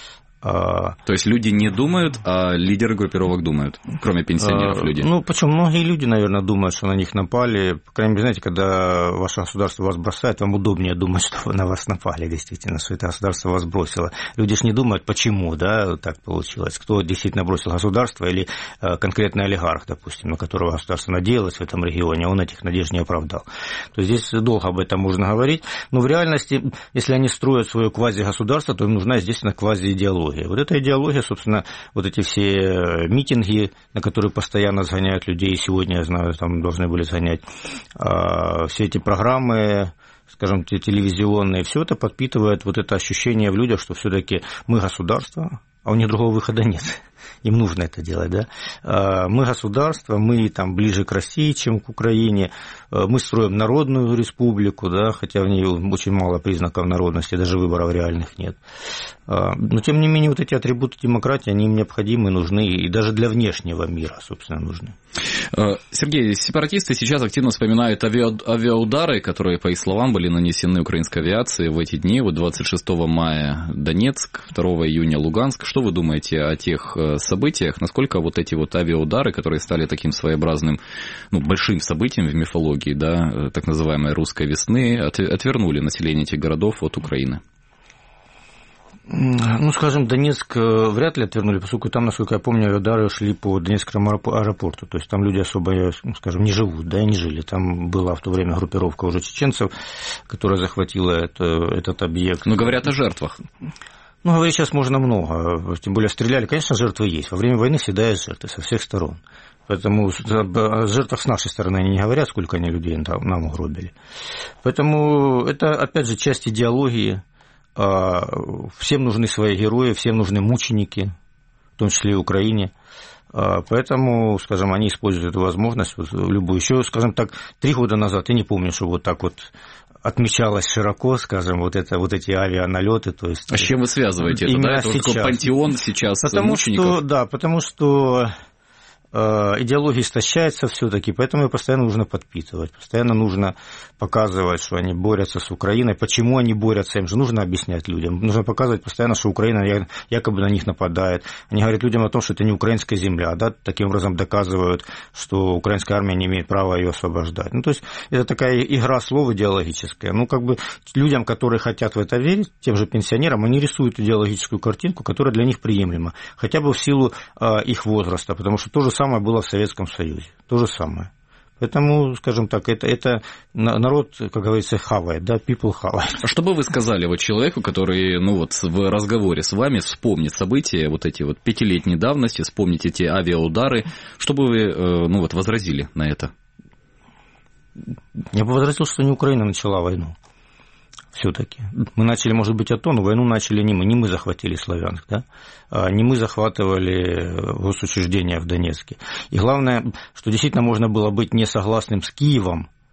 То есть люди не думают, а лидеры группировок думают, кроме пенсионеров люди? Почему? Многие люди, наверное, думают, что на них напали. По крайней мере, знаете, когда ваше государство вас бросает, вам удобнее думать, что на вас напали, действительно, что это государство вас бросило. Люди же не думают, почему, да, так получилось. Кто действительно бросил государство или конкретный олигарх, допустим, на которого государство надеялось в этом регионе, он этих надежд не оправдал. То есть здесь долго об этом можно говорить. Но в реальности, если они строят свое квази-государство, то им нужна, естественно, квази-идеология. Вот эта идеология, собственно, вот эти все митинги, на которые постоянно сгоняют людей, и сегодня, я знаю, там должны были сгонять, все эти программы, скажем, телевизионные, все это подпитывает вот это ощущение в людях, что все-таки мы государство, а у них другого выхода нет. Им нужно это делать, да. Мы государство, мы там ближе к России, чем к Украине, мы строим народную республику, да, хотя в ней очень мало признаков народности, даже выборов реальных нет. Но, тем не менее, вот эти атрибуты демократии, они им необходимы, нужны, и даже для внешнего мира, собственно, нужны. Сергей, сепаратисты сейчас активно вспоминают авиаудары, которые, по их словам, были нанесены украинской авиацией в эти дни. Вот 26 мая Донецк, 2 июня Луганск. Что вы думаете о тех событиях? Насколько вот эти вот авиаудары, которые стали таким своеобразным, большим событием в мифологии, да, так называемой русской весны, отвернули население этих городов от Украины? Скажем, Донецк вряд ли отвернули, поскольку там, насколько я помню, удары шли по Донецкому аэропорту. То есть там люди особо, скажем, не живут, да, и не жили. Там была в то время группировка уже чеченцев, которая захватила этот объект. Но говорят о жертвах. Говорить сейчас можно много. Тем более стреляли. Конечно, жертвы есть. Во время войны всегда есть жертвы со всех сторон. Поэтому о жертвах с нашей стороны они не говорят, сколько они людей нам угробили. Поэтому это, опять же, часть идеологии. Всем нужны свои герои, всем нужны мученики, в том числе и Украине. Поэтому, скажем, они используют эту возможность любую. Еще, скажем так, 3 года назад, я не помню, что вот так вот отмечалось широко, скажем, вот эти авианалеты. То есть, а с чем вы связываете это? Да? Это такой пантеон сейчас мучеников? Потому что идеология истощается все-таки, поэтому ее постоянно нужно подпитывать, постоянно нужно показывать, что они борются с Украиной, почему они борются, им же нужно объяснять людям, нужно показывать постоянно, что Украина якобы на них нападает. Они говорят людям о том, что это не украинская земля, да, таким образом доказывают, что украинская армия не имеет права ее освобождать. То есть это такая игра слов идеологическая. Людям, которые хотят в это верить, тем же пенсионерам, они рисуют идеологическую картинку, которая для них приемлема, хотя бы в силу их возраста, потому что то же самое было в Советском Союзе. То же самое. Поэтому, скажем так, это народ, как говорится, хавает, да, people хавает. А что бы вы сказали человеку, который, в разговоре с вами вспомнит события вот эти 5-летней давности, вспомнить эти авиаудары, что бы вы, возразили на это? Я бы возразил, что не Украина начала войну. Все-таки. Мы начали, может быть, но войну начали не мы. Не мы захватили Славянск, да? Не мы захватывали госучреждения в Донецке. И главное, что действительно можно было быть не согласным с Киевом,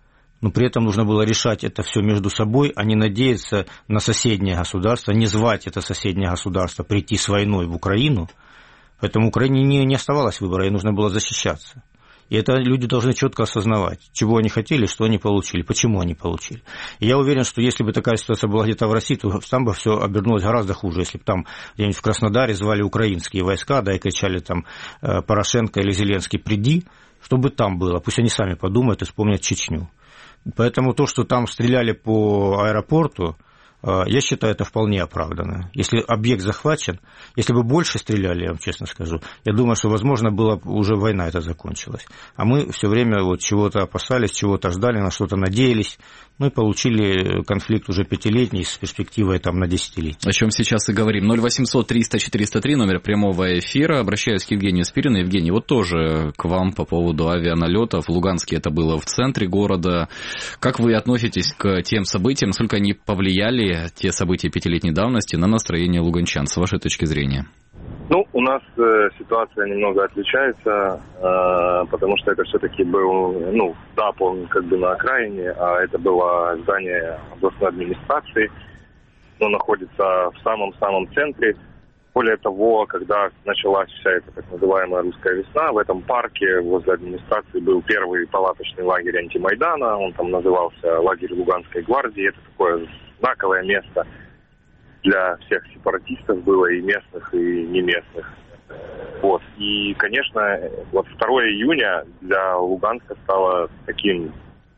но при этом нужно было решать это все между собой, а не надеяться на соседнее государство, не звать это соседнее государство прийти с войной в Украину. Поэтому Украине не оставалось выбора, ей нужно было защищаться. И это люди должны четко осознавать, чего они хотели, что они получили, почему они получили. И я уверен, что если бы такая ситуация была где-то в России, то там бы все обернулось гораздо хуже. Если бы там где-нибудь в Краснодаре звали украинские войска, да, и кричали там Порошенко или Зеленский, приди, что бы там было, пусть они сами подумают и вспомнят Чечню. Поэтому то, что там стреляли по аэропорту, я считаю, это вполне оправданно. Если объект захвачен, если бы больше стреляли, я вам честно скажу, я думаю, что, возможно, была уже война эта закончилась. А мы все время вот чего-то опасались, чего-то ждали, на что-то надеялись, ну и получили конфликт уже 5-летний с перспективой там на десятилетие. О чем сейчас и говорим. 0800 300 403, номер прямого эфира. Обращаюсь к Евгению Спирину. Евгений, вот тоже к вам по поводу авианалетов. В Луганске это было в центре города. Как вы относитесь к тем событиям, насколько они повлияли, те события 5-летней давности, на настроение луганчан, с вашей точки зрения? Ну, у нас ситуация немного отличается, потому что это все-таки был, ДАП, он как бы на окраине, а это было здание областной администрации, оно находится в самом-самом центре. Более того, когда началась вся эта так называемая русская весна, в этом парке возле администрации был первый палаточный лагерь антимайдана, он там назывался лагерь Луганской гвардии, это такое знаковое место для всех сепаратистов было, и местных, и не местных. Вот. И, конечно, вот 2 июня для Луганска стало таким,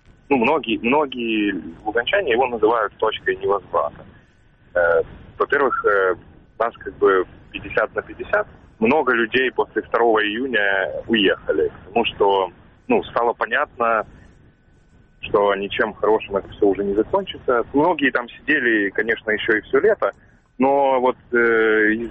многие луганчане его называют точкой невозврата. Во-первых, нас как бы 50 на 50. Много людей после 2 июня уехали, потому что, стало понятно, что ничем хорошим это все уже не закончится. Многие там сидели, конечно, еще и все лето, но вот из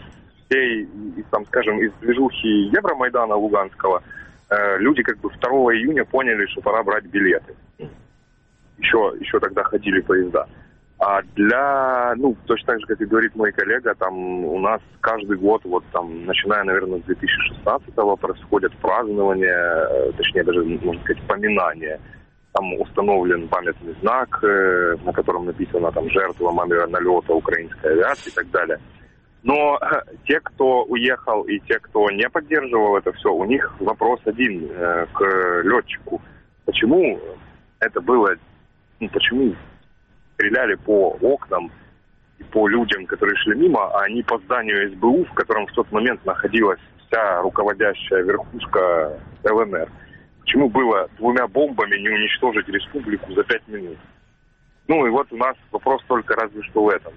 движухи Евромайдана Луганского люди как бы 2 июня поняли, что пора брать билеты. Еще тогда ходили поезда. А точно так же, как и говорит мой коллега, там у нас каждый год, вот там, начиная, наверное, с 2016-го, происходят празднования, точнее даже, можно сказать, поминания. Там установлен памятный знак, на котором написано там «Жертва налета украинской авиации» и так далее. Но те, кто уехал, и те, кто не поддерживал это все, у них вопрос один к летчику. Почему это было, почему стреляли по окнам и по людям, которые шли мимо, а не по зданию СБУ, в котором в тот момент находилась вся руководящая верхушка ЛНР? Почему было 2 бомбами не уничтожить республику за 5 минут? И вот у нас вопрос только разве что в этом.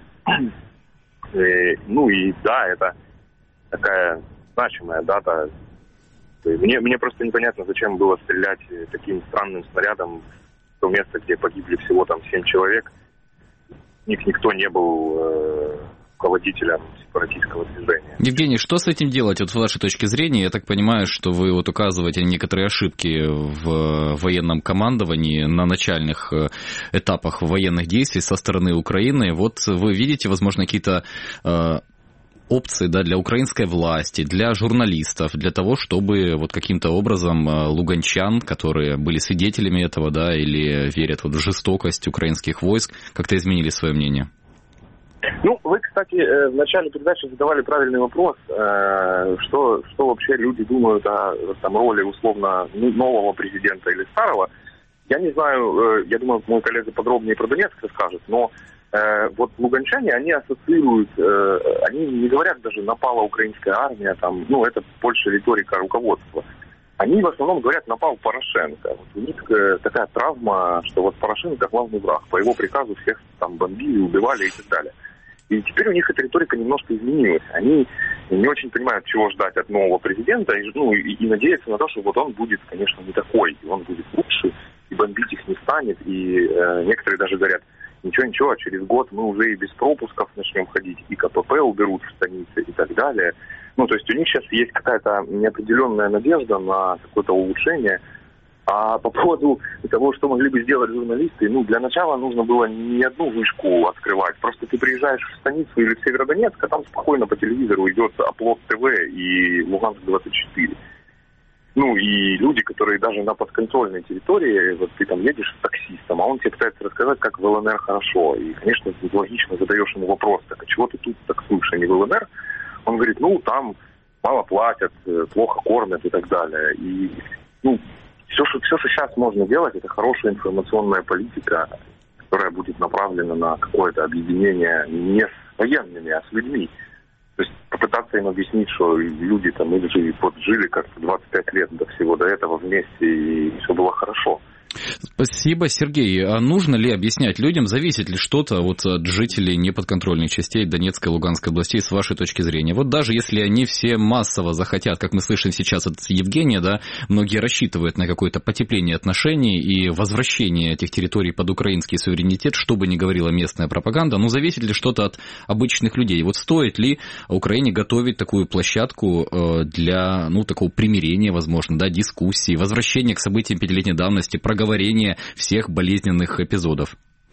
Это такая значимая дата. Мне просто непонятно, зачем было стрелять таким странным снарядом в то место, где погибли всего там 7 человек. Никто не был руководителем сепаратистского движения. Евгений, что с этим делать, вот с вашей точки зрения? Я так понимаю, что вы вот указываете некоторые ошибки в военном командовании на начальных этапах военных действий со стороны Украины. Вот вы видите, возможно, какие-то опции, да, для украинской власти, для журналистов, для того, чтобы вот каким-то образом луганчан, которые были свидетелями этого, да, или верят вот в жестокость украинских войск, как-то изменили свое мнение? Вы, кстати, в начале передачи задавали правильный вопрос, что вообще люди думают о роли условно нового президента или старого. Я не знаю, я думаю, мой коллега подробнее про Донецк расскажет, но вот луганчане, они ассоциируют, они не говорят даже «напала украинская армия», там, это больше риторика руководства. Они в основном говорят «напал Порошенко». Вот у них такая травма, что вот Порошенко главный враг. По его приказу всех там бомбили, убивали и так далее. И теперь у них эта риторика немножко изменилась. Они не очень понимают, чего ждать от нового президента, и надеются на то, что вот он будет, конечно, не такой, и он будет лучше, и бомбить их не станет. И некоторые даже говорят, ничего, через год мы уже и без пропусков начнем ходить, и КПП уберут в станице и так далее. То есть у них сейчас есть какая-то неопределенная надежда на какое-то улучшение. А по поводу того, что могли бы сделать журналисты, для начала нужно было не одну вышку открывать. Просто ты приезжаешь в станицу или в Северодонецк, а там спокойно по телевизору идет Оплот ТВ и Луганск-24. Ну, и люди, которые даже на подконтрольной территории, вот ты там едешь с таксистом, а он тебе пытается рассказать, как в ЛНР хорошо. И, конечно, логично задаешь ему вопрос, так, а чего ты тут таксуешь, а не в ЛНР? Он говорит, ну, там мало платят, плохо кормят и так далее. И, ну, все, что сейчас можно делать, это хорошая информационная политика, которая будет направлена на какое-то объединение не с военными, а с людьми. То есть попытаться им объяснить, что люди там жили как-то 25 лет до всего до этого вместе, и все было хорошо. Спасибо, Сергей. А нужно ли объяснять людям, зависит ли что-то от жителей неподконтрольных частей Донецкой и Луганской областей с вашей точки зрения? Вот даже если они все массово захотят, как мы слышим сейчас от Евгения, да, многие рассчитывают на какое-то потепление отношений и возвращение этих территорий под украинский суверенитет, что бы ни говорила местная пропаганда, но зависит ли что-то от обычных людей? Вот стоит ли Украине готовить такую площадку для, ну, такого примирения, возможно, да, дискуссии, возвращения к событиям пятилетней давности, проговорения всех болезненных эпизодов?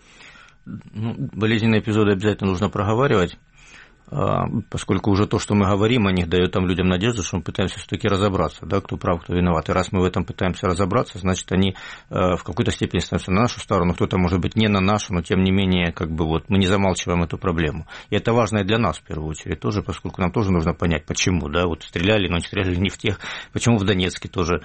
Ну, болезненные эпизоды обязательно нужно проговаривать, поскольку уже то, что мы говорим о них, дает там людям надежду, что мы пытаемся все-таки разобраться, да, кто прав, кто виноват. И раз мы в этом пытаемся разобраться, значит, они в какой-то степени становятся на нашу сторону, кто-то, может быть, не на нашу, но тем не менее, как бы вот мы не замалчиваем эту проблему. И это важно и для нас, в первую очередь, тоже, поскольку нам тоже нужно понять, почему, да, вот стреляли, но не стреляли не в тех, почему в Донецке тоже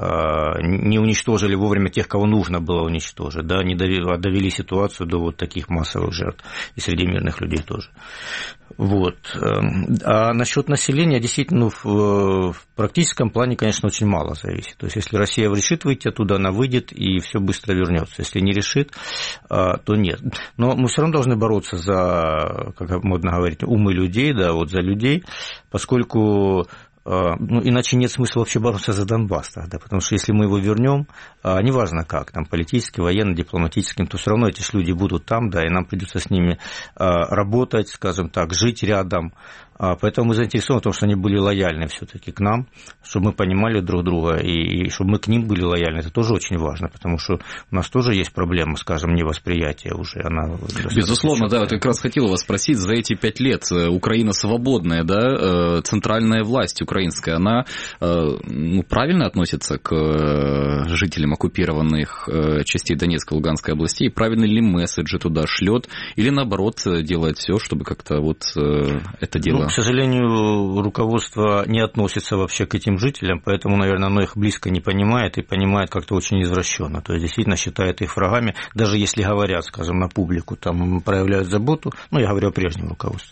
не уничтожили вовремя тех, кого нужно было уничтожить, да, не довели ситуацию до вот таких массовых жертв, и среди мирных людей тоже. Вот. А насчет населения, действительно, в практическом плане, конечно, очень мало зависит. То есть, если Россия решит выйти оттуда, она выйдет, и все быстро вернется. Если не решит, то нет. Но мы все равно должны бороться за, как модно говорить, умы людей, да, вот за людей, поскольку... Ну, иначе нет смысла вообще бороться за Донбасс тогда, потому что если мы его вернем, неважно как, там, политически, военно, дипломатическим, то все равно эти же люди будут там, да, и нам придется с ними работать, скажем так, жить рядом. Поэтому мы заинтересованы в том, что они были лояльны все-таки к нам, чтобы мы понимали друг друга, и чтобы мы к ним были лояльны. Это тоже очень важно, потому что у нас тоже есть проблема, скажем, невосприятия уже. Она безусловно, да, вот как раз хотел вас спросить, за эти 5 лет Украина свободная, да, центральная власть украинская, она ну, правильно относится к жителям оккупированных частей Донецкой и Луганской областей? Правильный ли месседжи туда шлет? Или наоборот делает все, чтобы как-то вот это дело... К сожалению, руководство не относится вообще к этим жителям, поэтому, наверное, оно их близко не понимает и понимает как-то очень извращенно. То есть, действительно считает их врагами, даже если говорят, скажем, на публику, там проявляют заботу, ну, я говорю о прежнем руководстве,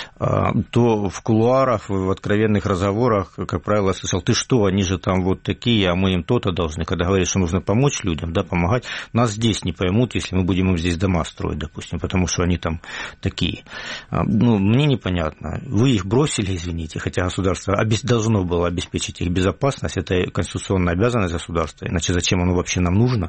то в кулуарах, в откровенных разговорах, как правило, я слышал, ты что, они же там вот такие, а мы им то-то должны. Когда говорят, что нужно помочь людям, да, помогать, нас здесь не поймут, если мы будем им здесь дома строить, допустим, потому что они там такие. Ну, мне непонятно. Вы их бросили, извините, хотя государство должно было обеспечить их безопасность, это конституционная обязанность государства, иначе зачем оно вообще нам нужно?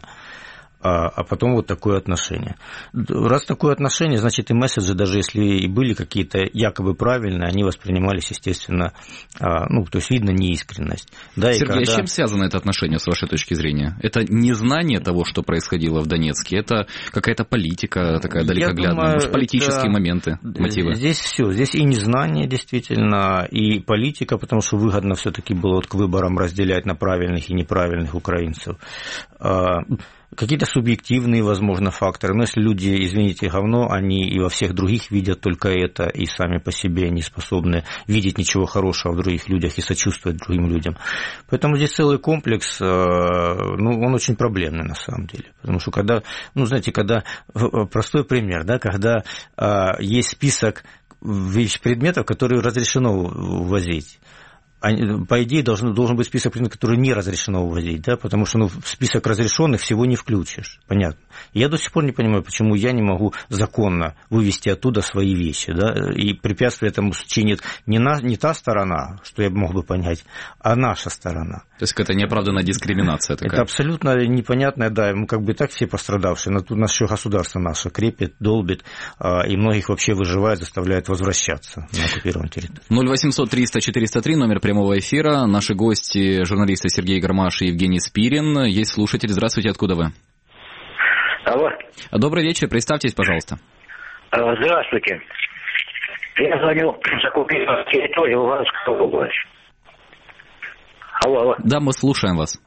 А потом вот такое отношение. Раз такое отношение, значит и месседжи, даже если и были какие-то якобы правильные, они воспринимались, естественно, ну, то есть видно неискренность. Да, Сергей, с чем связано это отношение, с вашей точки зрения? Это незнание того, что происходило в Донецке? Это какая-то политика такая далекоглядная? Может, политические моменты, мотивы? Здесь все. Здесь и незнание, действительно, и политика, потому что выгодно все-таки было вот к выборам разделять на правильных и неправильных украинцев. Какие-то субъективные, возможно, факторы. Но если люди, извините, говно, они и во всех других видят только это, и сами по себе не способны видеть ничего хорошего в других людях и сочувствовать другим людям. Поэтому здесь целый комплекс, ну, он очень проблемный на самом деле. Потому что когда, ну, знаете, когда, простой пример, да, когда есть список предметов, которые разрешено ввозить, по идее, должен быть список предметов, которые не разрешено ввозить, да, потому что в список разрешенных всего не включишь, понятно. Я до сих пор не понимаю, почему я не могу законно вывести оттуда свои вещи, да, и препятствия этому чинит не та сторона, что я мог бы понять, а наша сторона. То есть это неоправданная дискриминация такая? Это абсолютно непонятное, да, мы как бы и так все пострадавшие, но тут нас еще государство наше крепит, долбит, и многих вообще выживает, заставляет возвращаться на оккупированную территорию. 0800 300 403, номер прямого эфира. Наши гости, журналисты Сергей Гармаш и Евгений Спирин. Есть слушатель. Здравствуйте, откуда вы? Алло. Добрый вечер, представьтесь, пожалуйста. Здравствуйте. Я звоню с оккупированной территории Луганской области. Алло. Да, мы слушаем вас.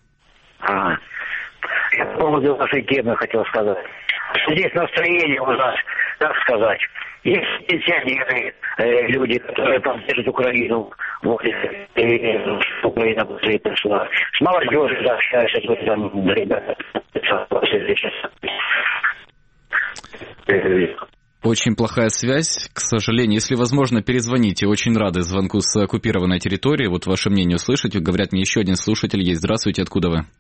Я по поводу вашей темы хотел сказать. Здесь настроение у нас, так сказать, есть пенсионеры, люди, которые поддерживают Украину, вот, Украина быстрее пришла. С молодежью общаюсь, там, ребята, Очень плохая связь, к сожалению. Если возможно, перезвоните. Очень рады звонку с оккупированной территории. Вот ваше мнение услышать. Говорят, мне еще один слушатель есть. Здравствуйте, откуда вы?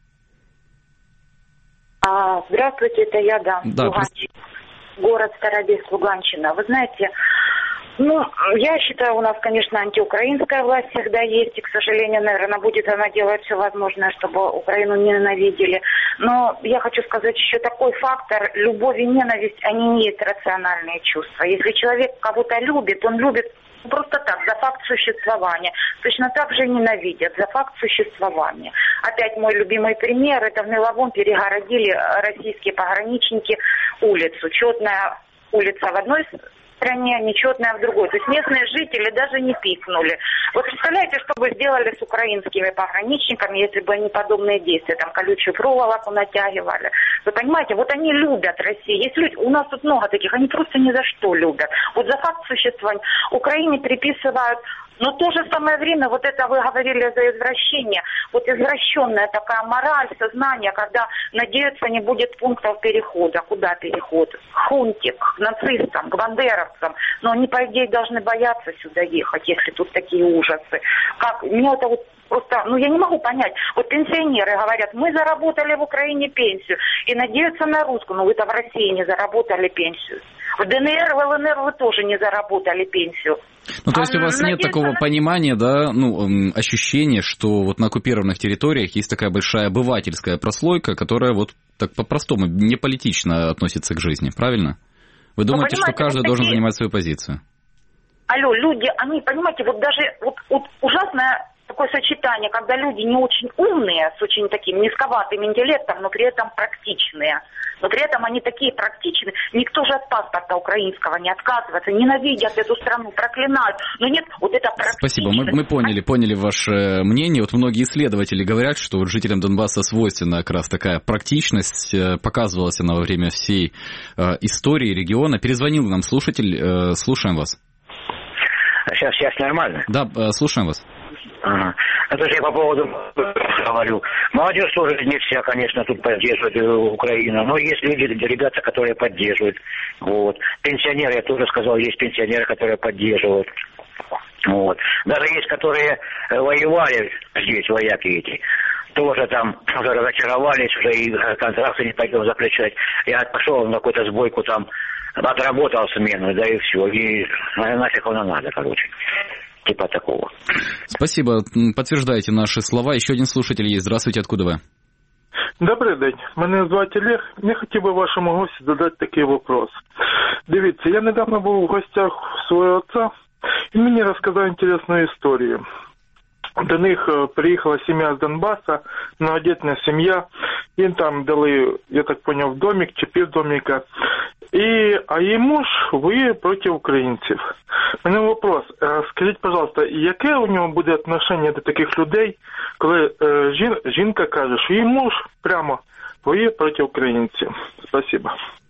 Здравствуйте, это я, да. Город Старобельск, Луганщина. Вы знаете, я считаю, у нас, конечно, антиукраинская власть всегда есть, и, к сожалению, наверное, будет она делать все возможное, чтобы Украину ненавидели. Но я хочу сказать еще такой фактор: любовь и ненависть, они не есть рациональные чувства. Если человек кого-то любит, он любит просто так, за факт существования. Точно так же ненавидят за факт существования. Опять мой любимый пример: это в Меловом перегородили российские пограничники улицу. Четная улица в одной стране, нечетная в другой. То есть местные жители даже не пикнули. Вы представляете, что бы сделали с украинскими пограничниками, если бы они подобные действия, там, колючую проволоку натягивали? Вы понимаете, вот они любят Россию. Есть люди, у нас тут много таких, они просто ни за что любят. Вот за факт существования Украине приписывают. Но в то же самое время, вот это вы говорили за извращение, вот извращенная такая мораль, сознание, когда надеются, не будет пунктов перехода. Куда переход? Хунтик, к нацистам, к бандеровцам. Но они, по идее, должны бояться сюда ехать, если тут такие ужасы. Как? Мне это вот просто, я не могу понять. Вот пенсионеры говорят, мы заработали в Украине пенсию и надеются на русскую. Но вы-то в России не заработали пенсию. В ДНР, в ЛНР вы тоже не заработали пенсию. То есть у вас нет такого понимания, да, ощущения, что вот на оккупированных территориях есть такая большая обывательская прослойка, которая вот так по-простому не политично относится к жизни, правильно? Вы думаете, что каждый должен занимать свою позицию? Алло, люди, они, понимаете, вот даже вот ужасное такое сочетание, когда люди не очень умные, с очень таким низковатым интеллектом, но при этом практичные. Но при этом они такие практичные. Никто же от паспорта украинского не отказывается, ненавидят эту страну, проклинают. Но нет, вот это практичность. Спасибо, мы поняли ваше мнение. Вот многие исследователи говорят, что вот жителям Донбасса свойственна как раз такая практичность. Показывалась она во время всей истории региона. Перезвонил нам слушатель, слушаем вас. Сейчас нормально? Да, слушаем вас. Ага. Это же я по поводу говорю. Молодежь тоже не вся, конечно, тут поддерживает Украину. Но есть люди, ребята, которые поддерживают. Вот. Пенсионеры, я тоже сказал, есть пенсионеры, которые поддерживают. Вот. Даже есть, которые воевали здесь, вояки эти. Тоже там уже разочаровались, уже и контракты не пойдем заключать. Я пошел на какую-то сбойку там, отработал смену, да и все. И нафиг оно надо, короче. Типа такого. Спасибо. Подтверждаете наши слова. Еще один слушатель есть. Здравствуйте, откуда ви? Добрий день. Мене звати Олег. Я хотів би вашому гостю задати такий вопрос. Дивіться, я недавно був в гостях у свого отця, і мені розказав інтересну історію. До них приїхала сім'я з Донбаса, многодітна сім'я. Їм там дали, я так поняв, домик чи півдоміка. А йому ж воює проти українців. У мене вопрос. Скажіть, пожалуйста, яке у нього буде відношення до таких людей, коли жінка каже, що її муж прямо воює проти українців? Спасибо.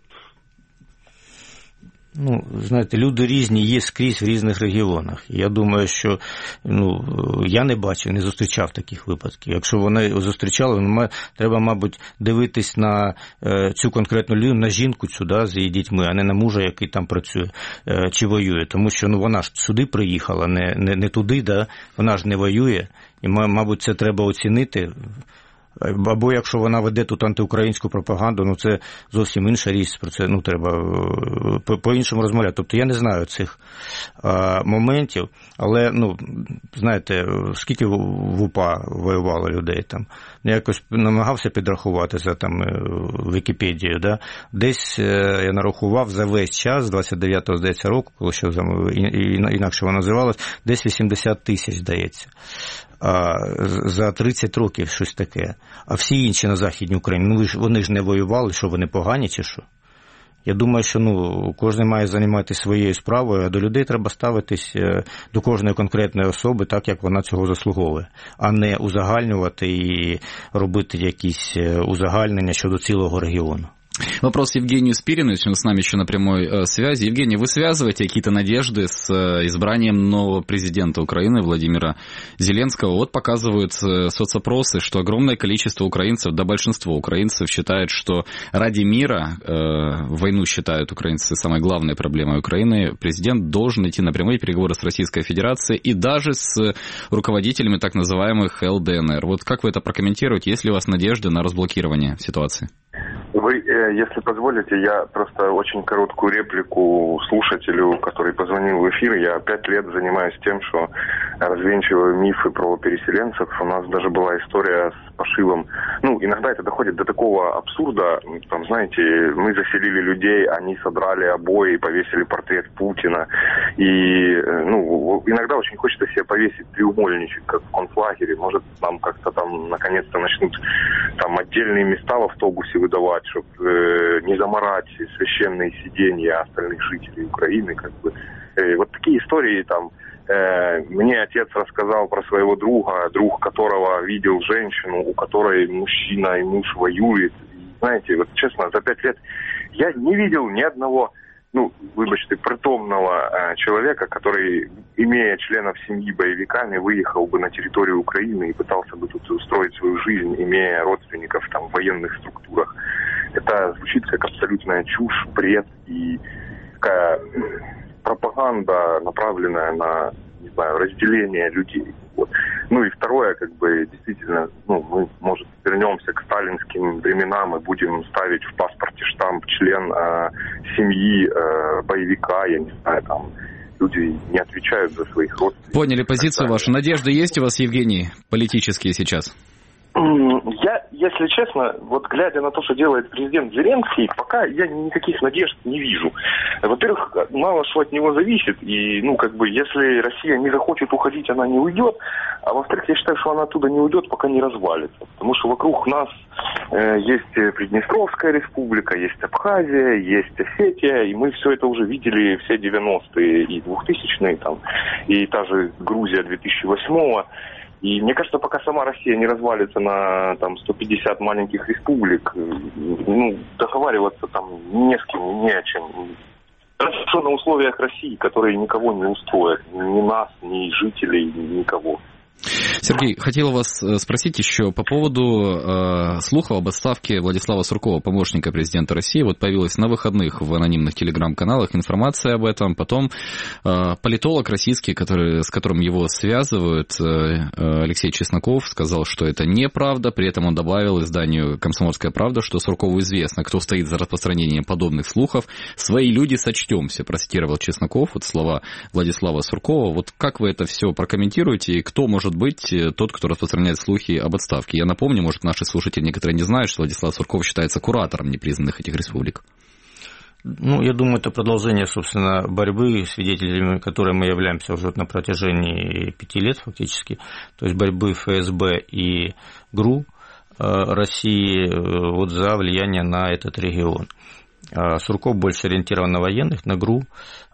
Знаєте, люди різні є скрізь в різних регіонах. Я думаю, що я не бачив, не зустрічав таких випадків. Якщо вони зустрічали, треба, мабуть, дивитись на цю конкретну людину, на жінку цю, з її дітьми, а не на мужа, який там працює чи воює. Тому що вона ж сюди приїхала, не туди, вона ж не воює. І, мабуть, це треба оцінити. Або якщо вона веде тут антиукраїнську пропаганду, це зовсім інша річ, про це треба по-іншому розмовляти. Тобто я не знаю цих моментів, але, знаєте, скільки в УПА воювало людей там. Я якось намагався підрахувати за Вікіпедію, Десь я нарахував за весь час, з 29-го, здається, року, коли ще інакше вона називалась, десь 80 тисяч, здається. За 30 років щось таке. А всі інші на Західній Україні, вони ж не воювали, що вони погані чи що? Я думаю, що кожен має займатися своєю справою, а до людей треба ставитись до кожної конкретної особи так, як вона цього заслуговує, а не узагальнювати і робити якісь узагальнення щодо цілого регіону. Вопрос Евгению Спирину, он с нами еще на прямой связи. Евгений, вы связываете какие-то надежды с избранием нового президента Украины Владимира Зеленского? Вот показывают соцопросы, что огромное количество украинцев, да большинство украинцев считают, что ради мира, войну считают украинцы самой главной проблемой Украины, президент должен идти на прямые переговоры с Российской Федерацией и даже с руководителями так называемых ЛДНР. Вот как вы это прокомментируете? Есть ли у вас надежды на разблокирование ситуации? Вы, если позволите, я просто очень короткую реплику слушателю, который позвонил в эфир. Я 5 лет занимаюсь тем, что развенчиваю мифы про переселенцев. У нас даже была история с пошивом. Иногда это доходит до такого абсурда. Там, знаете, мы заселили людей, они содрали обои и повесили портрет Путина. И, иногда очень хочется себе повесить треугольничек, как в концлагере. Может, нам как-то там наконец-то начнут там отдельные места в автобусе выдавать, чтобы не заморать священные сиденья остальных жителей Украины. Вот такие истории там. Мне отец рассказал про своего друга, друг которого видел женщину, у которой мужчина и муж воюет. И, знаете, вот честно, за 5 лет я не видел ни одного, выбачьте, притомного человека, который, имея членов семьи боевиками, выехал бы на территорию Украины и пытался бы тут устроить свою жизнь, имея родственников там в военных структурах. Это звучит как абсолютная чушь, бред и такая пропаганда, направленная на, не знаю, разделение людей. Вот. И второе, действительно, мы, может, вернемся к сталинским временам и будем ставить в паспорте штамп член семьи боевика, я не знаю, там, люди не отвечают за своих родственников. Поняли позицию вашу. Надежды есть у вас, Евгений, политические сейчас? Я, если честно, вот глядя на то, что делает президент Зеленский, пока я никаких надежд не вижу. Во-первых, мало что от него зависит, и, если Россия не захочет уходить, она не уйдет, а во-вторых, я считаю, что она оттуда не уйдет, пока не развалится, потому что вокруг нас есть Приднестровская республика, есть Абхазия, есть Осетия, и мы все это уже видели все 90-е и 2000-е, там, и та же Грузия 2008-го. И мне кажется, пока сама Россия не развалится на 150 маленьких республик, договариваться там не с кем, не о чем. Хорошо на условиях России, которые никого не устроят. Ни нас, ни жителей, никого. Сергей, хотел вас спросить еще по поводу слухов об отставке Владислава Суркова, помощника президента России. Вот появилась на выходных в анонимных телеграм-каналах информация об этом. Потом политолог российский, с которым его связывают, Алексей Чесноков, сказал, что это неправда. При этом он добавил изданию «Комсомольская правда», что Суркову известно, кто стоит за распространением подобных слухов. «Свои люди, сочтемся», процитировал Чесноков. Вот слова Владислава Суркова. Вот как вы это все прокомментируете и кто может быть тот, кто распространяет слухи об отставке? Я напомню, может, наши слушатели некоторые не знают, что Владислав Сурков считается куратором непризнанных этих республик. Я думаю, это продолжение, собственно, борьбы, свидетелями которой мы являемся уже на протяжении 5 лет фактически, то есть борьбы ФСБ и ГРУ России за влияние на этот регион. Сурков больше ориентирован на военных, на ГРУ.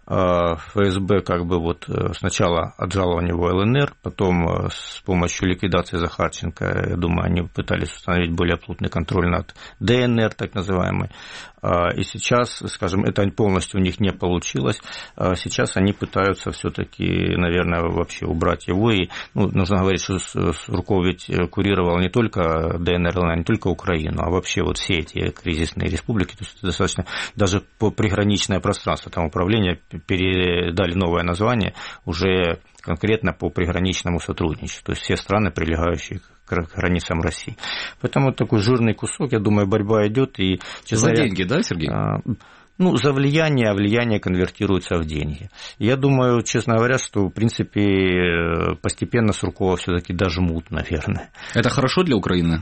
ФСБ сначала отжала у него ЛНР, потом с помощью ликвидации Захарченко, я думаю, они пытались установить более плотный контроль над ДНР, так называемый. И сейчас, скажем, это полностью у них не получилось. Сейчас они пытаются все-таки, наверное, вообще убрать его. И нужно говорить, что Сурков ведь курировал не только ДНР, ЛНР, не только Украину, а вообще все эти кризисные республики. То есть достаточно даже по приграничное пространство там управления передали новое название уже конкретно по приграничному сотрудничеству. То есть все страны, прилегающие к границам России. Поэтому такой жирный кусок, я думаю, борьба идет. И, за деньги, да, Сергей? За влияние, а влияние конвертируется в деньги. Я думаю, честно говоря, что, в принципе, постепенно Суркова все-таки дожмут, наверное. Это хорошо для Украины?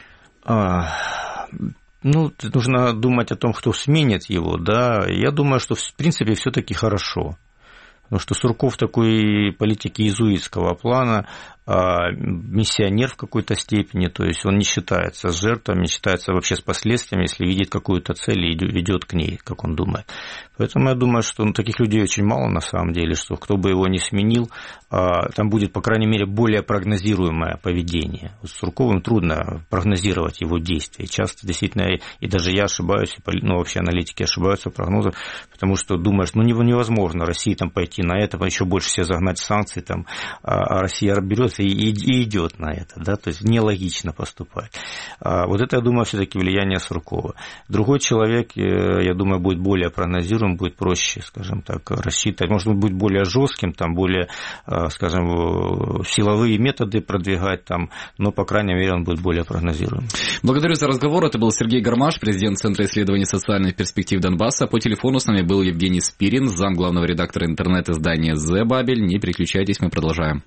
Нужно думать о том, кто сменит его, да. Я думаю, что, в принципе, все-таки хорошо. Потому что Сурков такой политики иезуитского плана, миссионер в какой-то степени, то есть он не считается с жертвами, не считается вообще с последствиями, если видит какую-то цель и ведет к ней, как он думает. Поэтому я думаю, что таких людей очень мало на самом деле, что кто бы его ни сменил, там будет, по крайней мере, более прогнозируемое поведение. С Сурковым трудно прогнозировать его действия. Часто действительно, и даже я ошибаюсь, вообще аналитики ошибаются в прогнозах, потому что думаешь, невозможно России там пойти на это, еще больше себя загнать в санкции, там, а Россия берет и идет на это, да, то есть нелогично поступать. Вот это, я думаю, все-таки влияние Суркова. Другой человек, я думаю, будет более прогнозируем, будет проще, скажем так, рассчитывать, может быть более жестким, там, более, скажем, силовые методы продвигать, там, но, по крайней мере, он будет более прогнозируем. Благодарю за разговор. Это был Сергей Гармаш, президент Центра исследований социальных перспектив Донбасса. По телефону с нами был Евгений Спирин, зам главного редактора интернет-издания «The Babel». Не переключайтесь, мы продолжаем.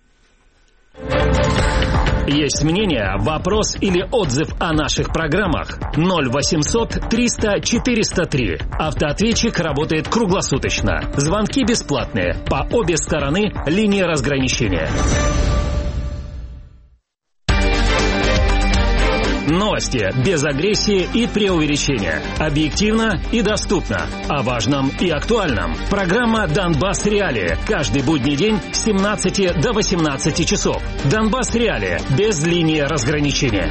Есть мнение, вопрос или отзыв о наших программах? 0800 300 403. Автоответчик работает круглосуточно. Звонки бесплатные. По обе стороны линии разграничения. Новости без агрессии и преувеличения. Объективно и доступно. О важном и актуальном. Программа «Донбасс Реалии». Каждый будний день с 17 до 18 часов. «Донбасс Реалии» без линии разграничения.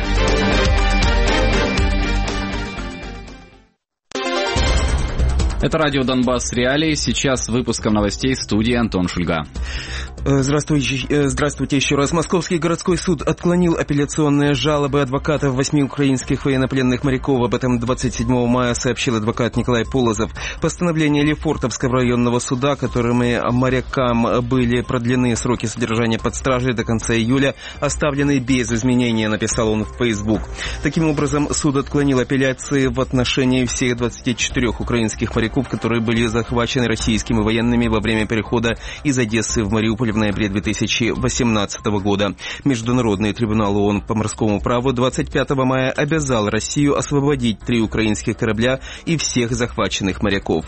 Это радио «Донбасс Реалии». Сейчас с выпуском новостей в студии Антон Шульга. Здравствуйте еще раз. Московский городской суд отклонил апелляционные жалобы адвокатов 8 украинских военнопленных моряков. Об этом 27 мая сообщил адвокат Николай Полозов. Постановление Лефортовского районного суда, которыми морякам были продлены сроки содержания под стражей до конца июля, оставлены без изменения, написал он в Facebook. Таким образом, суд отклонил апелляции в отношении всех 24 украинских моряков, которые были захвачены российскими военными во время перехода из Одессы в Мариуполь в ноябре 2018 года. Международный трибунал ООН по морскому праву 25 мая обязал Россию освободить 3 украинских корабля и всех захваченных моряков.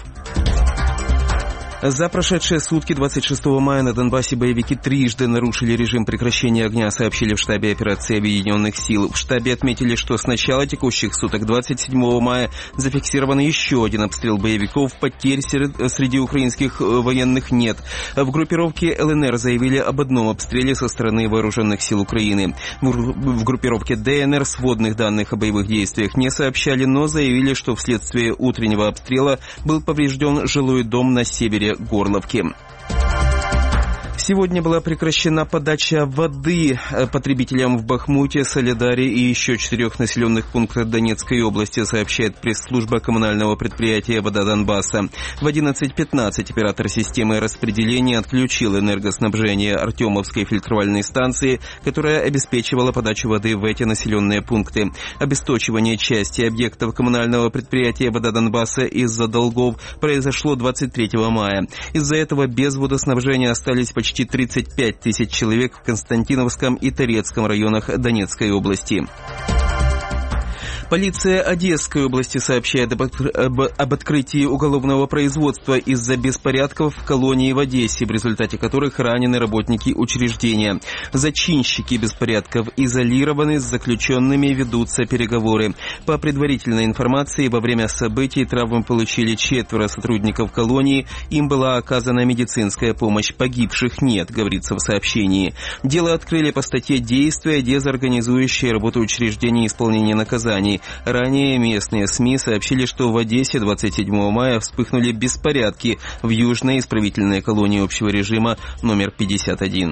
За прошедшие сутки 26 мая на Донбассе боевики трижды нарушили режим прекращения огня, сообщили в штабе операции Объединенных сил. В штабе отметили, что с начала текущих суток 27 мая зафиксирован еще один обстрел боевиков, потерь среди украинских военных нет. В группировке ЛНР заявили об одном обстреле со стороны вооруженных сил Украины. В группировке ДНР сводных данных о боевых действиях не сообщали, но заявили, что вследствие утреннего обстрела был поврежден жилой дом на севере Горловки. Сегодня была прекращена подача воды потребителям в Бахмуте, Солидаре и еще 4 населенных пунктах Донецкой области, сообщает пресс-служба коммунального предприятия «Вода Донбасса». В 11:15 оператор системы распределения отключил энергоснабжение Артемовской фильтровальной станции, которая обеспечивала подачу воды в эти населенные пункты. Обесточивание части объектов коммунального предприятия «Вода Донбасса» из-за долгов произошло 23 мая. Из-за этого без водоснабжения остались почти 35 тысяч человек в Константиновском и Торецком районах Донецкой области. Полиция Одесской области сообщает об открытии уголовного производства из-за беспорядков в колонии в Одессе, в результате которых ранены работники учреждения. Зачинщики беспорядков изолированы, с заключенными ведутся переговоры. По предварительной информации, во время событий травмы получили 4 сотрудников колонии, им была оказана медицинская помощь, погибших нет, говорится в сообщении. Дело открыли по статье «Действия, дезорганизующие работу учреждений исполнения наказаний». Ранее местные СМИ сообщили, что в Одессе 27 мая вспыхнули беспорядки в южной исправительной колонии общего режима номер 51.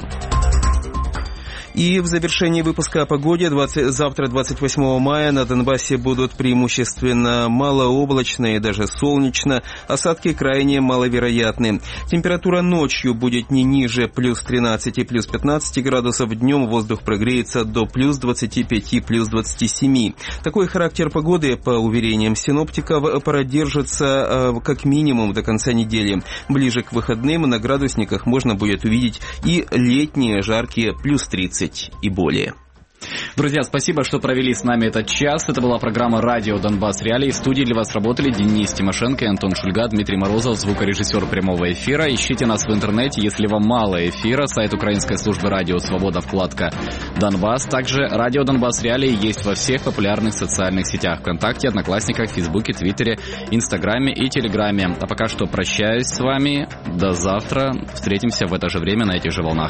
И в завершении выпуска о погоде завтра, 28 мая, на Донбассе будут преимущественно малооблачно и даже солнечно. Осадки крайне маловероятны. Температура ночью будет не ниже плюс 13 и плюс 15 градусов. Днем воздух прогреется до плюс 25, плюс 27. Такой характер погоды, по уверениям синоптиков, продержится как минимум до конца недели. Ближе к выходным на градусниках можно будет увидеть и летние жаркие плюс 30 и более. Друзья, спасибо, что провели с нами этот час. Это была программа «Радио Донбасс Реалии». В студии для вас работали Денис Тимошенко и Антон Шульга, Дмитрий Морозов, звукорежиссер прямого эфира. Ищите нас в интернете, если вам мало эфира. Сайт Украинской службы радио «Свобода», вкладка «Донбасс». Также «Радио Донбасс Реалии» есть во всех популярных социальных сетях: ВКонтакте, Одноклассниках, Фейсбуке, Твиттере, Инстаграме и Телеграме. А пока что прощаюсь с вами. До завтра. Встретимся в это же время на этих же волнах.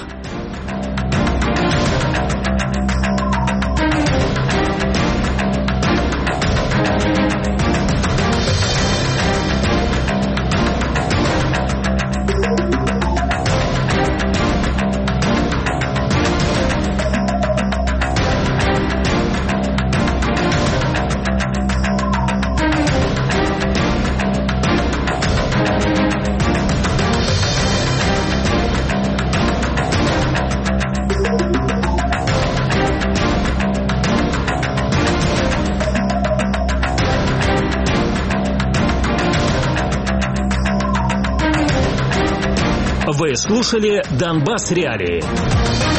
Вы слушали «Донбасс Реалии».